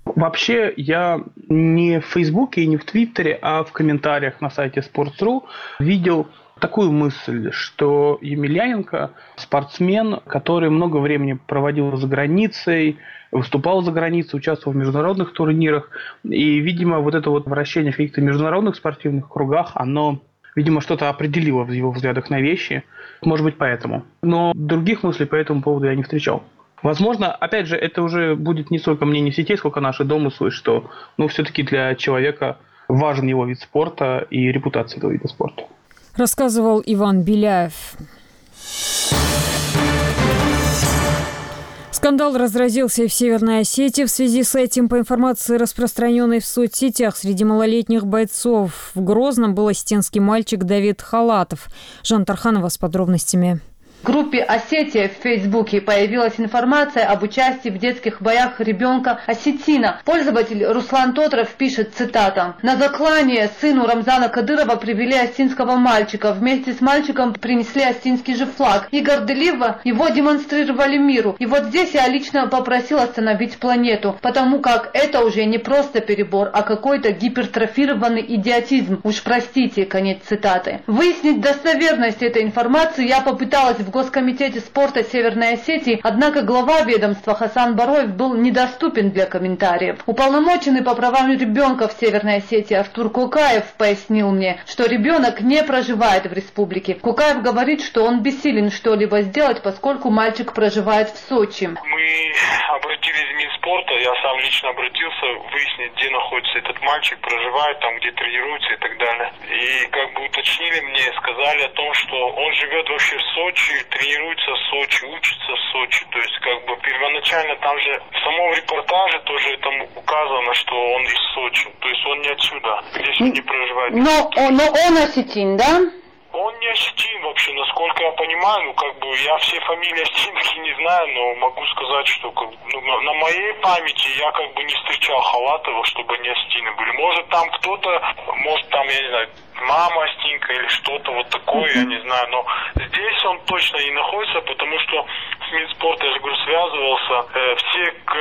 Вообще, я не в Фейсбуке и не в Твиттере, а в комментариях на сайте Sports.ru видел такую мысль, что Емельяненко спортсмен, который много времени проводил за границей, выступал за границей, участвовал в международных турнирах. И, видимо, вот это вот вращение в каких-то международных спортивных кругах, оно, видимо, что-то определило в его взглядах на вещи. Может быть, поэтому. Но других мыслей по этому поводу я не встречал. Возможно, опять же, это уже будет не столько мнение сетей, сколько наши домыслы, что, все-таки для человека важен его вид спорта и репутация этого вида спорта.
Рассказывал Иван Беляев. Скандал разразился и в Северной Осетии. В связи с этим, по информации, распространенной в соцсетях, среди малолетних бойцов в Грозном был осетинский мальчик Давид Халатов. Жанна Тарханова с подробностями.
В группе «Осетия» в Фейсбуке появилась информация об участии в детских боях ребенка осетина. Пользователь Руслан Тотров пишет, цитата: «На заклание сыну Рамзана Кадырова привели осетинского мальчика. Вместе с мальчиком принесли осетинский же флаг и горделиво его демонстрировали миру. И вот здесь я лично попросил остановить планету, потому как это уже не просто перебор, а какой-то гипертрофированный идиотизм. Уж простите», конец цитаты. Выяснить достоверность этой информации я попыталась в Госкомитете спорта Северной Осетии, однако глава ведомства Хасан Бароев был недоступен для комментариев. Уполномоченный по правам ребенка в Северной Осетии Артур Кукаев пояснил мне, что ребенок не проживает в республике. Кукаев говорит, что он бессилен что-либо сделать, поскольку мальчик проживает в Сочи.
Мы обратились в Минспорта, я сам лично обратился, выяснить, где находится этот мальчик, проживает там, где тренируется и так далее. И уточнили мне, сказали о том, что он живет вообще в Сочи, тренируется в Сочи, учится в Сочи. То есть первоначально там же в самом репортаже тоже этому указано, что он из Сочи. То есть он не отсюда, здесь он не проживает.
Но он осетин, да?
Он не осетин вообще, насколько я понимаю, я все фамилии осетинские не знаю, но могу сказать, что на моей памяти я не встречал Халатова, чтобы они осетины были. Может там кто-то, я не знаю, мама осетинка или что-то вот такое, я не знаю, но здесь он точно не находится, потому что с Минспорта, я же говорю, связывался, все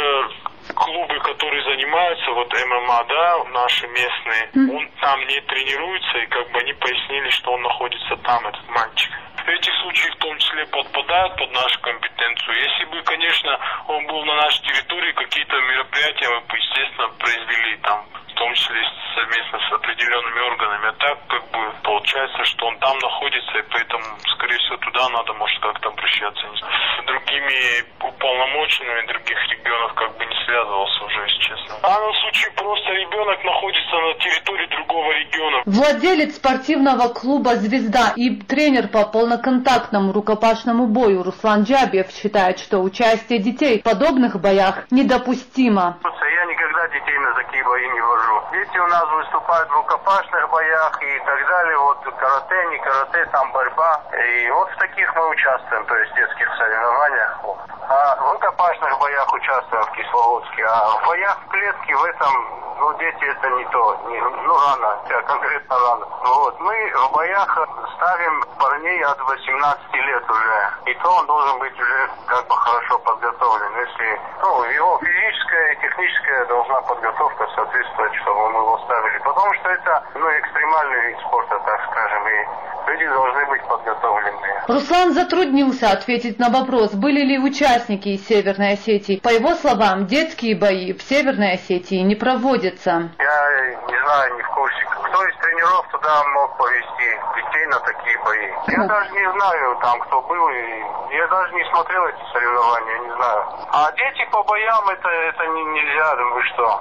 клубы, которые занимаются, ММА, да, наши местные, он там не тренируется, и они пояснили, что он находится там, этот мальчик. Эти случаи в том числе подпадают под нашу компетенцию. Если бы, конечно, он был на нашей территории, какие-то мероприятия мы бы, естественно, произвели там, в том числе совместно с определенными органами. А так, получается, что он там находится, и поэтому, скорее всего, туда надо, может, как-то обращаться. С другими уполномоченными других регионов не связывался уже, если честно. В данном случае просто ребенок находится на территории другого региона.
Владелец спортивного клуба «Звезда» и тренер по полноконтактному рукопашному бою Руслан Джабиев считает, что участие детей в подобных боях недопустимо.
Я никогда детей на такие бои не вожу. Дети у нас выступают в рукопашных боях и так далее. Карате, не карате, там борьба. И в таких мы участвуем, то есть в детских соревнованиях. А в рукопашных боях участвуем в Кисловодске. А в боях в клетке в этом, дети это не то. Рано, конкретно рано. Мы в боях ставим парней от 18 лет уже. И то он должен быть уже хорошо подготовлен. Если, его физическая и техническая должна подготовка соответствовать, чтобы мы его ставили. Потому что это, экстремальный вид спорта, так скажем, и люди должны быть подготовленные.
Руслан затруднился ответить на вопрос, были ли участники из Северной Осетии. По его словам, детские бои в Северной Осетии не проводятся.
Я не знаю, не в курсе. Кто из тренеров туда мог повести детей на такие бои? Я даже не знаю, там кто был, и я даже не смотрел эти соревнования, не знаю. А дети по боям это нельзя, вы что?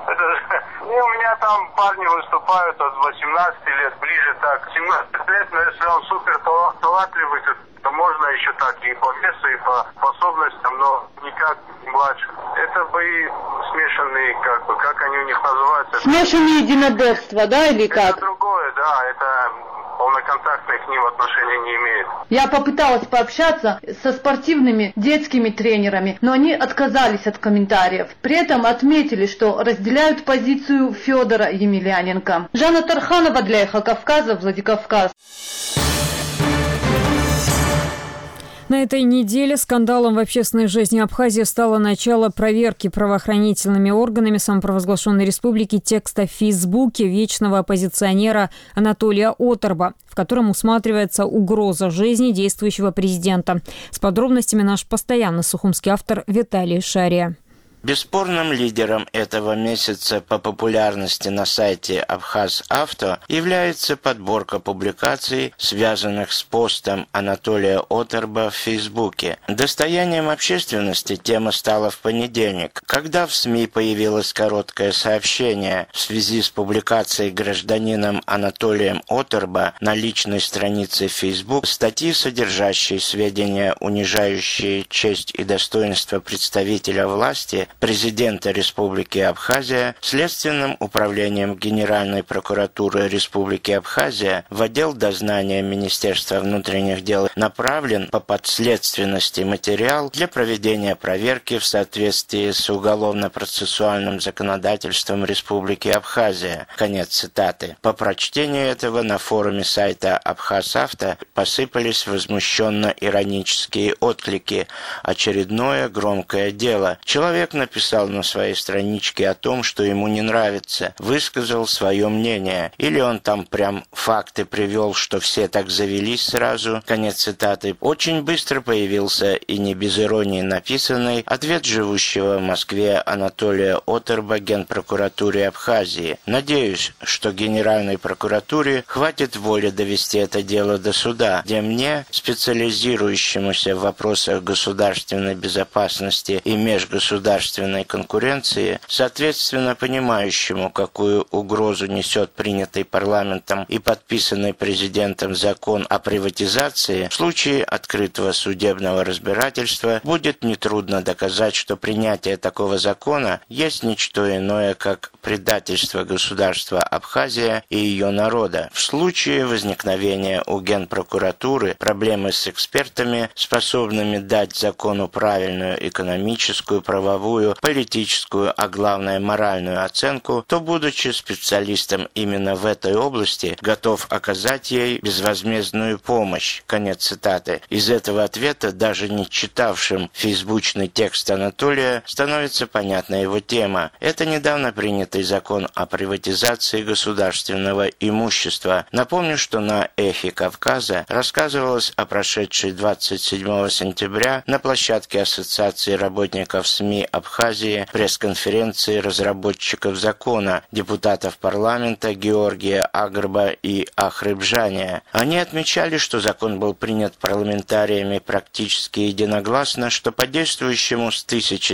У меня там парни выступают от 18 лет, ближе так, 17 лет, но если он супер талантливый, то можно еще так и по весу, и по способностям, но никак младше. Это бои смешанные, как они у них называются.
Смешанные единоборства, да, или как?
Это другое, да, это полноконтактные к ним отношения не имеет.
Я попыталась пообщаться со спортивными детскими тренерами, но они отказались от комментариев. При этом отметили, что разделяют позицию Федора Емельяненко. Жанна Тарханова для «Эхо Кавказа», Владикавказ.
На этой неделе скандалом в общественной жизни Абхазии стало начало проверки правоохранительными органами самопровозглашенной республики текста в Фейсбуке вечного оппозиционера Анатолия Оторба, в котором усматривается угроза жизни действующего президента. С подробностями наш постоянный сухумский автор Виталий Шария.
Бесспорным лидером этого месяца по популярности на сайте Абхаз.Авто является подборка публикаций, связанных с постом Анатолия Оторба в Фейсбуке. Достоянием общественности тема стала в понедельник, когда в СМИ появилось короткое сообщение в связи с публикацией гражданином Анатолием Оторба на личной странице Facebook статьи, содержащей сведения, унижающие честь и достоинство представителя власти, президента Республики Абхазия, Следственным управлением Генеральной прокуратуры Республики Абхазия в отдел дознания Министерства внутренних дел направлен по подследственности материал для проведения проверки в соответствии с уголовно-процессуальным законодательством Республики Абхазия. Конец цитаты. По прочтению этого на форуме сайта Абхаз.Авто посыпались возмущенно-иронические отклики. Очередное громкое дело. Человек написал на своей страничке о том, что ему не нравится, высказал свое мнение. Или он там прям факты привел, что все так завелись сразу. Конец цитаты. Очень быстро появился и не без иронии написанный ответ живущего в Москве Анатолия Оторба Генпрокуратуре Абхазии. Надеюсь, что Генеральной прокуратуре хватит воли довести это дело до суда, где мне, специализирующемуся в вопросах государственной безопасности и межгосударственной конкуренции, соответственно понимающему, какую угрозу несет принятый парламентом и подписанный президентом закон о приватизации, в случае открытого судебного разбирательства будет нетрудно доказать, что принятие такого закона есть ничто иное, как предательство государства Абхазия и ее народа. В случае возникновения у Генпрокуратуры проблемы с экспертами, способными дать закону правильную экономическую, правовую, политическую, а главное моральную оценку, то, будучи специалистом именно в этой области, готов оказать ей безвозмездную помощь. Конец цитаты. Из этого ответа, даже не читавшим фейсбучный текст Анатолия, становится понятна его тема. Это недавно принятый закон о приватизации государственного имущества. Напомню, что на «Эхе Кавказа» рассказывалось о прошедшей 27 сентября на площадке Ассоциации работников СМИ Абхазии пресс-конференции разработчиков закона, депутатов парламента Георгия Агрба и Ахрыбжания. Они отмечали, что закон был принят парламентариями практически единогласно, что по действующему с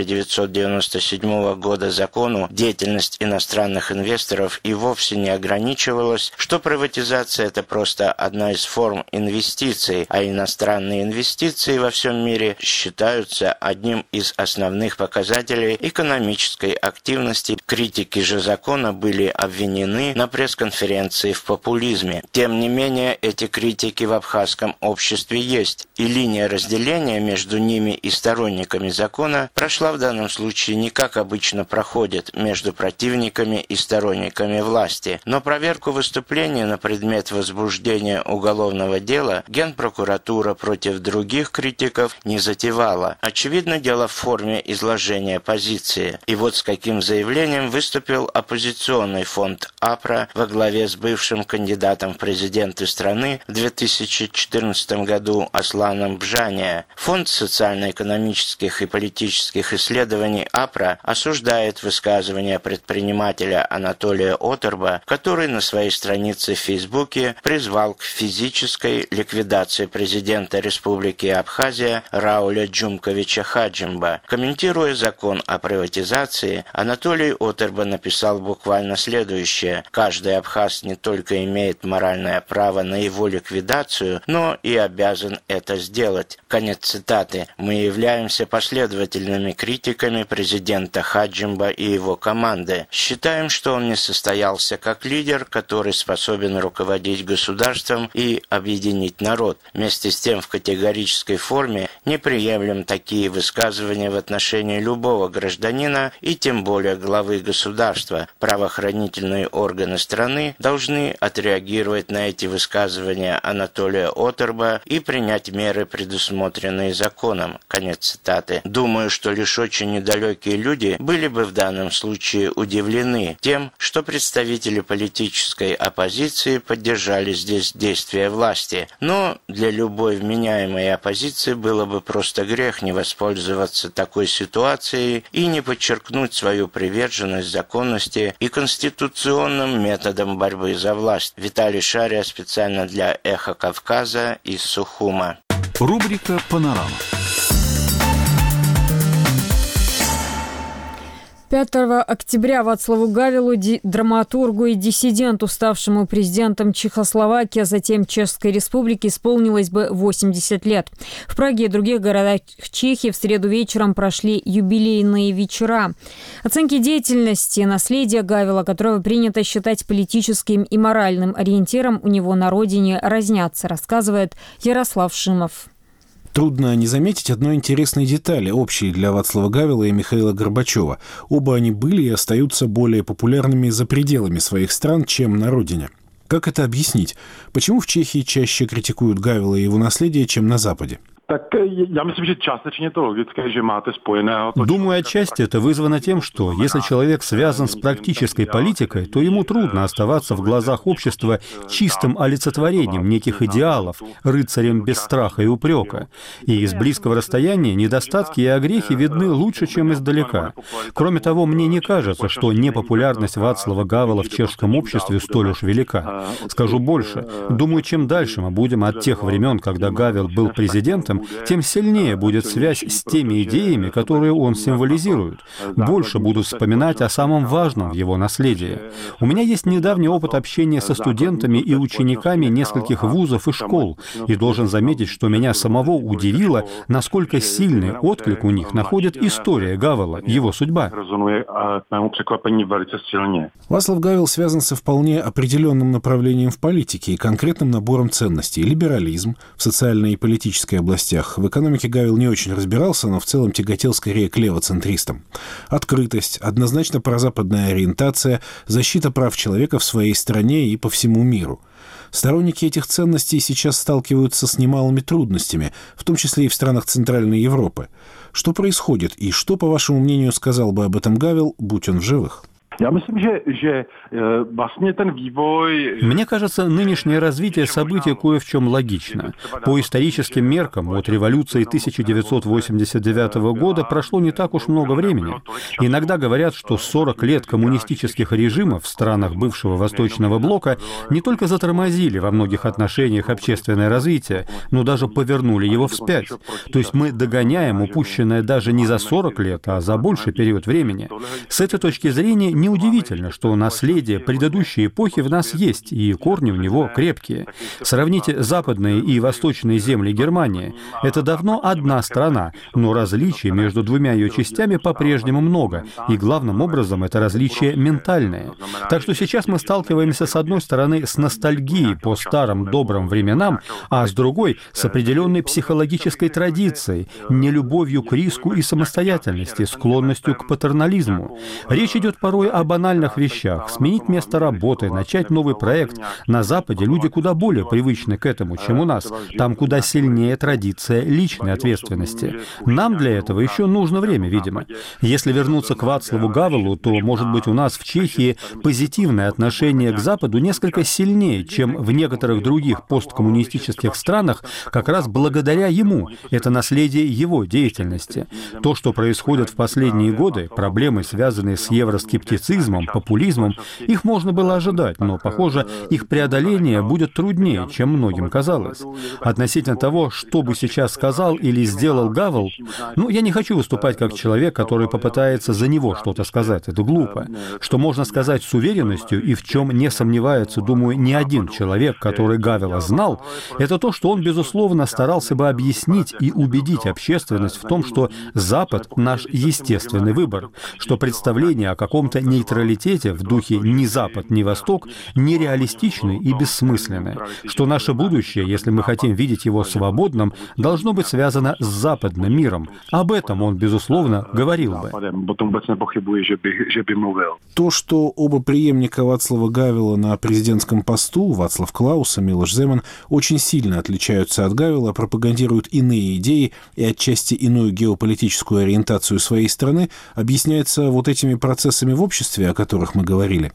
1997 года закону деятельность иностранных инвесторов и вовсе не ограничивалась, что приватизация – это просто одна из форм инвестиций, а иностранные инвестиции во всем мире считаются одним из основных показателей экономической активности. Критики же закона были обвинены на пресс-конференции в популизме. Тем не менее, эти критики в абхазском обществе есть, и линия разделения между ними и сторонниками закона прошла в данном случае не как обычно проходит между противниками и сторонниками власти. Но проверку выступления на предмет возбуждения уголовного дела Генпрокуратура против других критиков не затевала. Очевидно, дело в форме изложения позиции. И вот с каким заявлением выступил оппозиционный фонд АПРА во главе с бывшим кандидатом в президенты страны в 2014 году Асланом Бжания. Фонд социально-экономических и политических исследований АПРА осуждает высказывания предпринимателя Анатолия Оторба, который на своей странице в Фейсбуке призвал к физической ликвидации президента Республики Абхазия Рауля Джумковича Хаджимба. Комментируя закон о приватизации, Анатолий Оторба написал буквально следующее: «Каждый абхаз не только имеет моральное право на его ликвидацию, но и обязан это сделать». Конец цитаты. Мы являемся последовательными критиками президента Хаджимба и его команды. Считаем, что он не состоялся как лидер, который способен руководить государством и объединить народ. Вместе с тем в категорической форме не приемлем такие высказывания в отношении любого любого гражданина и тем более главы государства. Правоохранительные органы страны должны отреагировать на эти высказывания Анатолия Отерба и принять меры, предусмотренные законом. Конец цитаты. Думаю, что лишь очень недалекие люди были бы в данном случае удивлены тем, что представители политической оппозиции поддержали здесь действия власти. Но для любой вменяемой оппозиции было бы просто грех не воспользоваться такой ситуацией и не подчеркнуть свою приверженность законности и конституционным методам борьбы за власть. Виталий Шария специально для «Эхо Кавказа» из Сухума.
Рубрика «Панорама».
5 октября Вацлаву Гавелу, драматургу и диссиденту, ставшему президентом Чехословакии, а затем Чешской Республики, исполнилось бы 80 лет. В Праге и других городах Чехии в среду вечером прошли юбилейные вечера. Оценки деятельности и наследия Гавела, которого принято считать политическим и моральным ориентиром у него на родине, разнятся, рассказывает Ярослав Шимов.
Трудно не заметить одной интересной детали, общей для Вацлава Гавела и Михаила Горбачева. Оба они были и остаются более популярными за пределами своих стран, чем на родине. Как это объяснить? Почему в Чехии чаще критикуют Гавела и его наследие, чем на Западе?
Думаю, отчасти это вызвано тем, что если человек связан с практической политикой, то ему трудно оставаться в глазах общества чистым олицетворением неких идеалов, рыцарем без страха и упрека. И из близкого расстояния недостатки и огрехи видны лучше, чем издалека. Кроме того, мне не кажется, что непопулярность Вацлава Гавела в чешском обществе столь уж велика. Скажу больше. Думаю, чем дальше мы будем от тех времен, когда Гавел был президентом, тем сильнее будет связь с теми идеями, которые он символизирует. Больше буду вспоминать о самом важном в его наследии. У меня есть недавний опыт общения со студентами и учениками нескольких вузов и школ, и должен заметить, что меня самого удивило, насколько сильный отклик у них находит история Гавела, его судьба.
Вацлав Гавел связан со вполне определенным направлением в политике и конкретным набором ценностей. Либерализм в социальной и политической областях. В экономике Гавел не очень разбирался, но в целом тяготел скорее к левоцентристам. Открытость, однозначно прозападная ориентация, защита прав человека в своей стране и по всему миру. Сторонники этих ценностей сейчас сталкиваются с немалыми трудностями, в том числе и в странах Центральной Европы. Что происходит и что, по вашему мнению, сказал бы об этом Гавел, будь он в живых?
Мне кажется, нынешнее развитие событий кое в чем логично. По историческим меркам от революции 1989 года прошло не так уж много времени. Иногда говорят, что 40 лет коммунистических режимов в странах бывшего Восточного блока не только затормозили во многих отношениях общественное развитие, но даже повернули его вспять. То есть мы догоняем упущенное даже не за 40 лет, а за больший период времени. С этой точки зрения неудивительно, что наследие предыдущей эпохи в нас есть, и корни у него крепкие. Сравните западные и восточные земли Германии. Это давно одна страна, но различий между двумя ее частями по-прежнему много, и главным образом это различия ментальные. Так что сейчас мы сталкиваемся с одной стороны с ностальгией по старым добрым временам, а с другой с определенной психологической традицией, нелюбовью к риску и самостоятельности, склонностью к патернализму. Речь идет порой о банальных вещах. Сменить место работы, начать новый проект. На Западе люди куда более привычны к этому, чем у нас. Там куда сильнее традиция личной ответственности. Нам для этого еще нужно время, видимо. Если вернуться к Вацлаву Гавелу, то, может быть, у нас в Чехии позитивное отношение к Западу несколько сильнее, чем в некоторых других посткоммунистических странах, как раз благодаря ему. Это наследие его деятельности. То, что происходит в последние годы, проблемы, связанные с евроскептицизмом, популизмом, их можно было ожидать, но, похоже, их преодоление будет труднее, чем многим казалось. Относительно того, что бы сейчас сказал или сделал Гавел, я не хочу выступать как человек, который попытается за него что-то сказать. Это глупо. Что можно сказать с уверенностью и в чем не сомневается, думаю, ни один человек, который Гавела знал, это то, что он, безусловно, старался бы объяснить и убедить общественность в том, что Запад — наш естественный выбор, что представление о каком-то нейтралитете в духе «ни Запад, ни Восток» нереалистичны и бессмысленны, что наше будущее, если мы хотим видеть его свободным, должно быть связано с западным миром. Об этом он, безусловно, говорил бы.
То, что оба преемника Václava Гавела на президентском посту, Václav Klaus и Miloš Zeman, очень сильно отличаются от Гавела, пропагандируют иные идеи и отчасти иную геополитическую ориентацию своей страны, объясняется вот этими процессами в обществе, о которых мы говорили.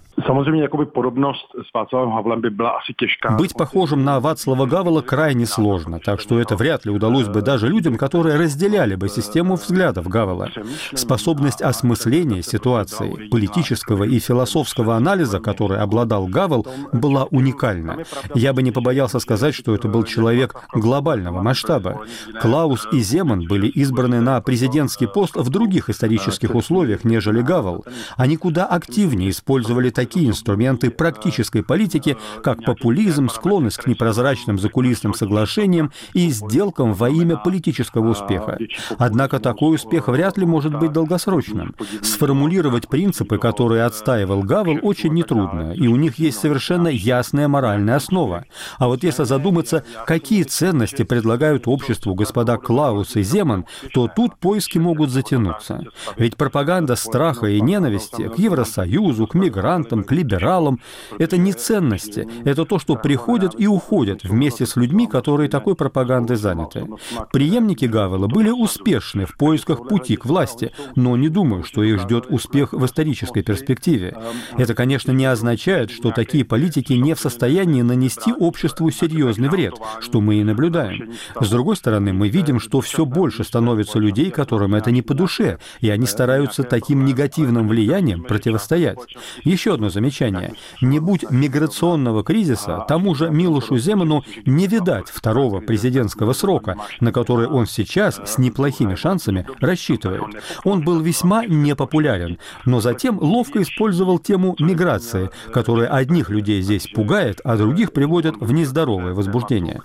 Быть похожим на Václava Гавела крайне сложно, так что это вряд ли удалось бы даже людям, которые разделяли бы систему взглядов Гавела. Способность осмысления ситуации, политического и философского анализа, которой обладал Гавел, была уникальна. Я бы не побоялся сказать, что это был человек глобального масштаба. Клаус и Земан были избраны на президентский пост в других исторических условиях, нежели Гавел. Они куда активнее использовали такие инструменты практической политики, как популизм, склонность к непрозрачным закулисным соглашениям и сделкам во имя политического успеха. Однако такой успех вряд ли может быть долгосрочным. Сформулировать принципы, которые отстаивал Гавел, очень нетрудно, и у них есть совершенно ясная моральная основа. А вот если задуматься, какие ценности предлагают обществу господа Клаус и Земан, то тут поиски могут затянуться. Ведь пропаганда страха и ненависти к Евросоюзу, к мигрантам, к либералам — это не ценности, это то, что приходит и уходит вместе с людьми, которые такой пропагандой заняты. Преемники Гавела были успешны в поисках пути к власти, но не думаю, что их ждет успех в исторической перспективе. Это, конечно, не означает, что такие политики не в состоянии нанести обществу серьезный вред, что мы и наблюдаем. С другой стороны, мы видим, что все больше становится людей, которым это не по душе, и они стараются таким негативным влиянием противостоять. Еще одно замечание. Не будь миграционного кризиса, тому же Милошу Земану не видать второго президентского срока, на который он сейчас с неплохими шансами рассчитывает. Он был весьма непопулярен, но затем ловко использовал тему миграции, которая одних людей здесь пугает, а других приводит в нездоровое возбуждение.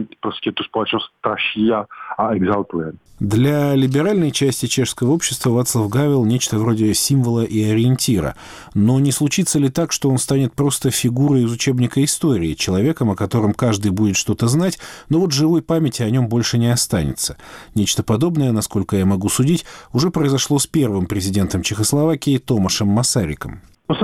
Для либеральной части чешского общества Václav Гавел – нечто вроде символа и ориентира. Но не случится ли так, что он станет просто фигурой из учебника истории, человеком, о котором каждый будет что-то знать, но вот живой памяти о нем больше не останется? Нечто подобное, насколько я могу судить, уже произошло с первым президентом Чехословакии Томашем Масариком.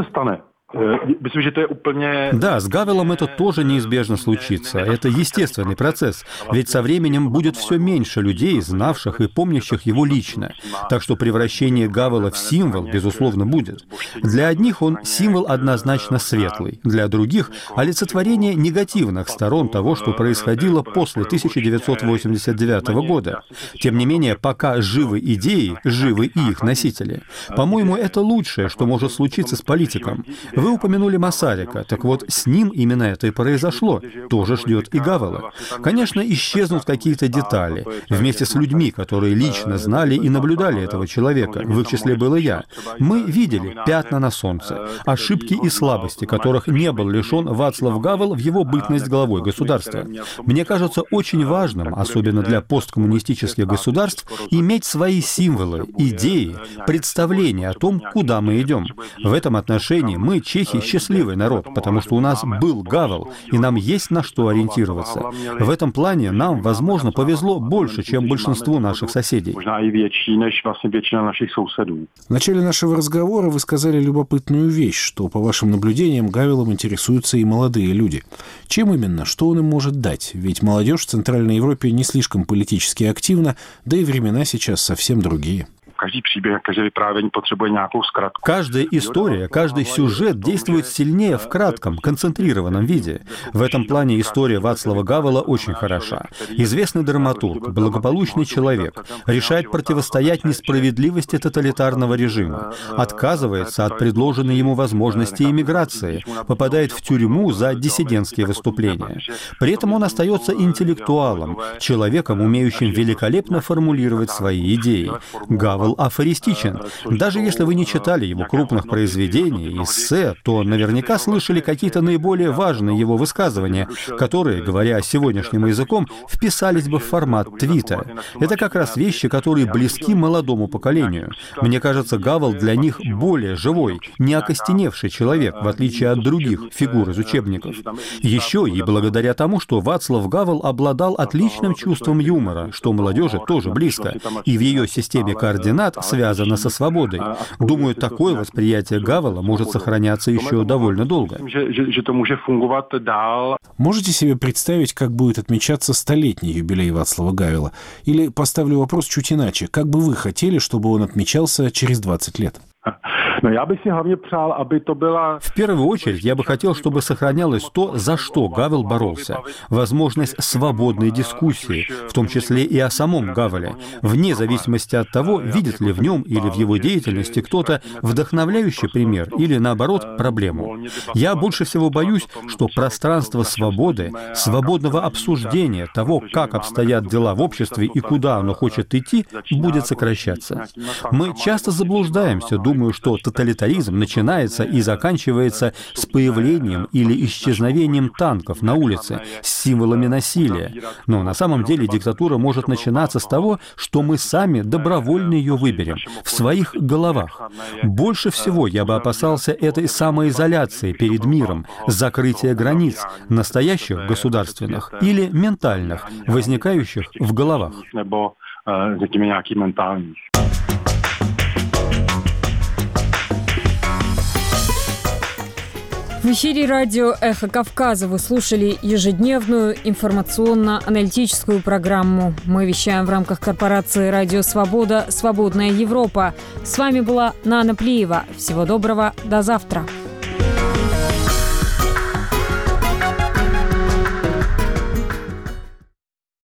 Да, с Гавелом это тоже неизбежно случится. Это естественный процесс. Ведь со временем будет все меньше людей, знавших и помнящих его лично. Так что превращение Гавела в символ, безусловно, будет. Для одних он символ однозначно светлый, для других — олицетворение негативных сторон того, что происходило после 1989 года. Тем не менее, пока живы идеи, живы и их носители. По-моему, это лучшее, что может случиться с политиком. Вы упомянули Масарика, так вот, с ним именно это и произошло. Тоже ждет и Гавела. Конечно, исчезнут какие-то детали. Вместе с людьми, которые лично знали и наблюдали этого человека, в их числе был и я, мы видели пятна на солнце, ошибки и слабости, которых не был лишен Václav Гавел в его бытность главой государства. Мне кажется очень важным, особенно для посткоммунистических государств, иметь свои символы, идеи, представления о том, куда мы идем. В этом отношении мы, чехи, счастливый народ, потому что у нас был Гавел, и нам есть на что ориентироваться. В этом плане нам, возможно, повезло больше, чем большинству наших соседей.
В начале нашего разговора вы сказали любопытную вещь, что, по вашим наблюдениям, Гавелом интересуются и молодые люди. Чем именно? Что он им может дать? Ведь молодежь в Центральной Европе не слишком политически активна, да и времена сейчас совсем другие.
Каждая история, каждый сюжет действует сильнее в кратком, концентрированном виде. В этом плане история Václava Гавела очень хороша. Известный драматург, благополучный человек, решает противостоять несправедливости тоталитарного режима, отказывается от предложенной ему возможности иммиграции, попадает в тюрьму за диссидентские выступления. При этом он остается интеллектуалом, человеком, умеющим великолепно формулировать свои идеи. Гавел был афористичен. Даже если вы не читали его крупных произведений, эссе, то наверняка слышали какие-то наиболее важные его высказывания, которые, говоря сегодняшним языком, вписались бы в формат твита. Это как раз вещи, которые близки молодому поколению. Мне кажется, Гавел для них более живой, не окостеневший человек, в отличие от других фигур из учебников. Еще и благодаря тому, что Вацлав Гавел обладал отличным чувством юмора, что молодежи тоже близко, и в ее системе координат связано со свободой. Думаю, такое восприятие Гавела может сохраняться еще довольно долго.
Можете себе представить, как будет отмечаться столетний юбилей Вацлава Гавела? Или поставлю вопрос чуть иначе. Как бы вы хотели, чтобы он отмечался через 20 лет?
В первую очередь, я бы хотел, чтобы сохранялось то, за что Гавел боролся. Возможность свободной дискуссии, в том числе и о самом Гавеле, вне зависимости от того, видит ли в нем или в его деятельности кто-то вдохновляющий пример или, наоборот, проблему. Я больше всего боюсь, что пространство свободы, свободного обсуждения того, как обстоят дела в обществе и куда оно хочет идти, будет сокращаться. Мы часто заблуждаемся, думаю, что тоталитаризм начинается и заканчивается с появлением или исчезновением танков на улице, с символами насилия. Но на самом деле диктатура может начинаться с того, что мы сами добровольно ее выберем, в своих головах. Больше всего я бы опасался этой самоизоляции перед миром, закрытия границ, настоящих государственных или ментальных, возникающих в головах.
В эфире радио «Эхо Кавказа» вы слушали ежедневную информационно-аналитическую программу. Мы вещаем в рамках корпорации «Радио Свобода. Свободная Европа». С вами была Нана Плиева. Всего доброго. До завтра.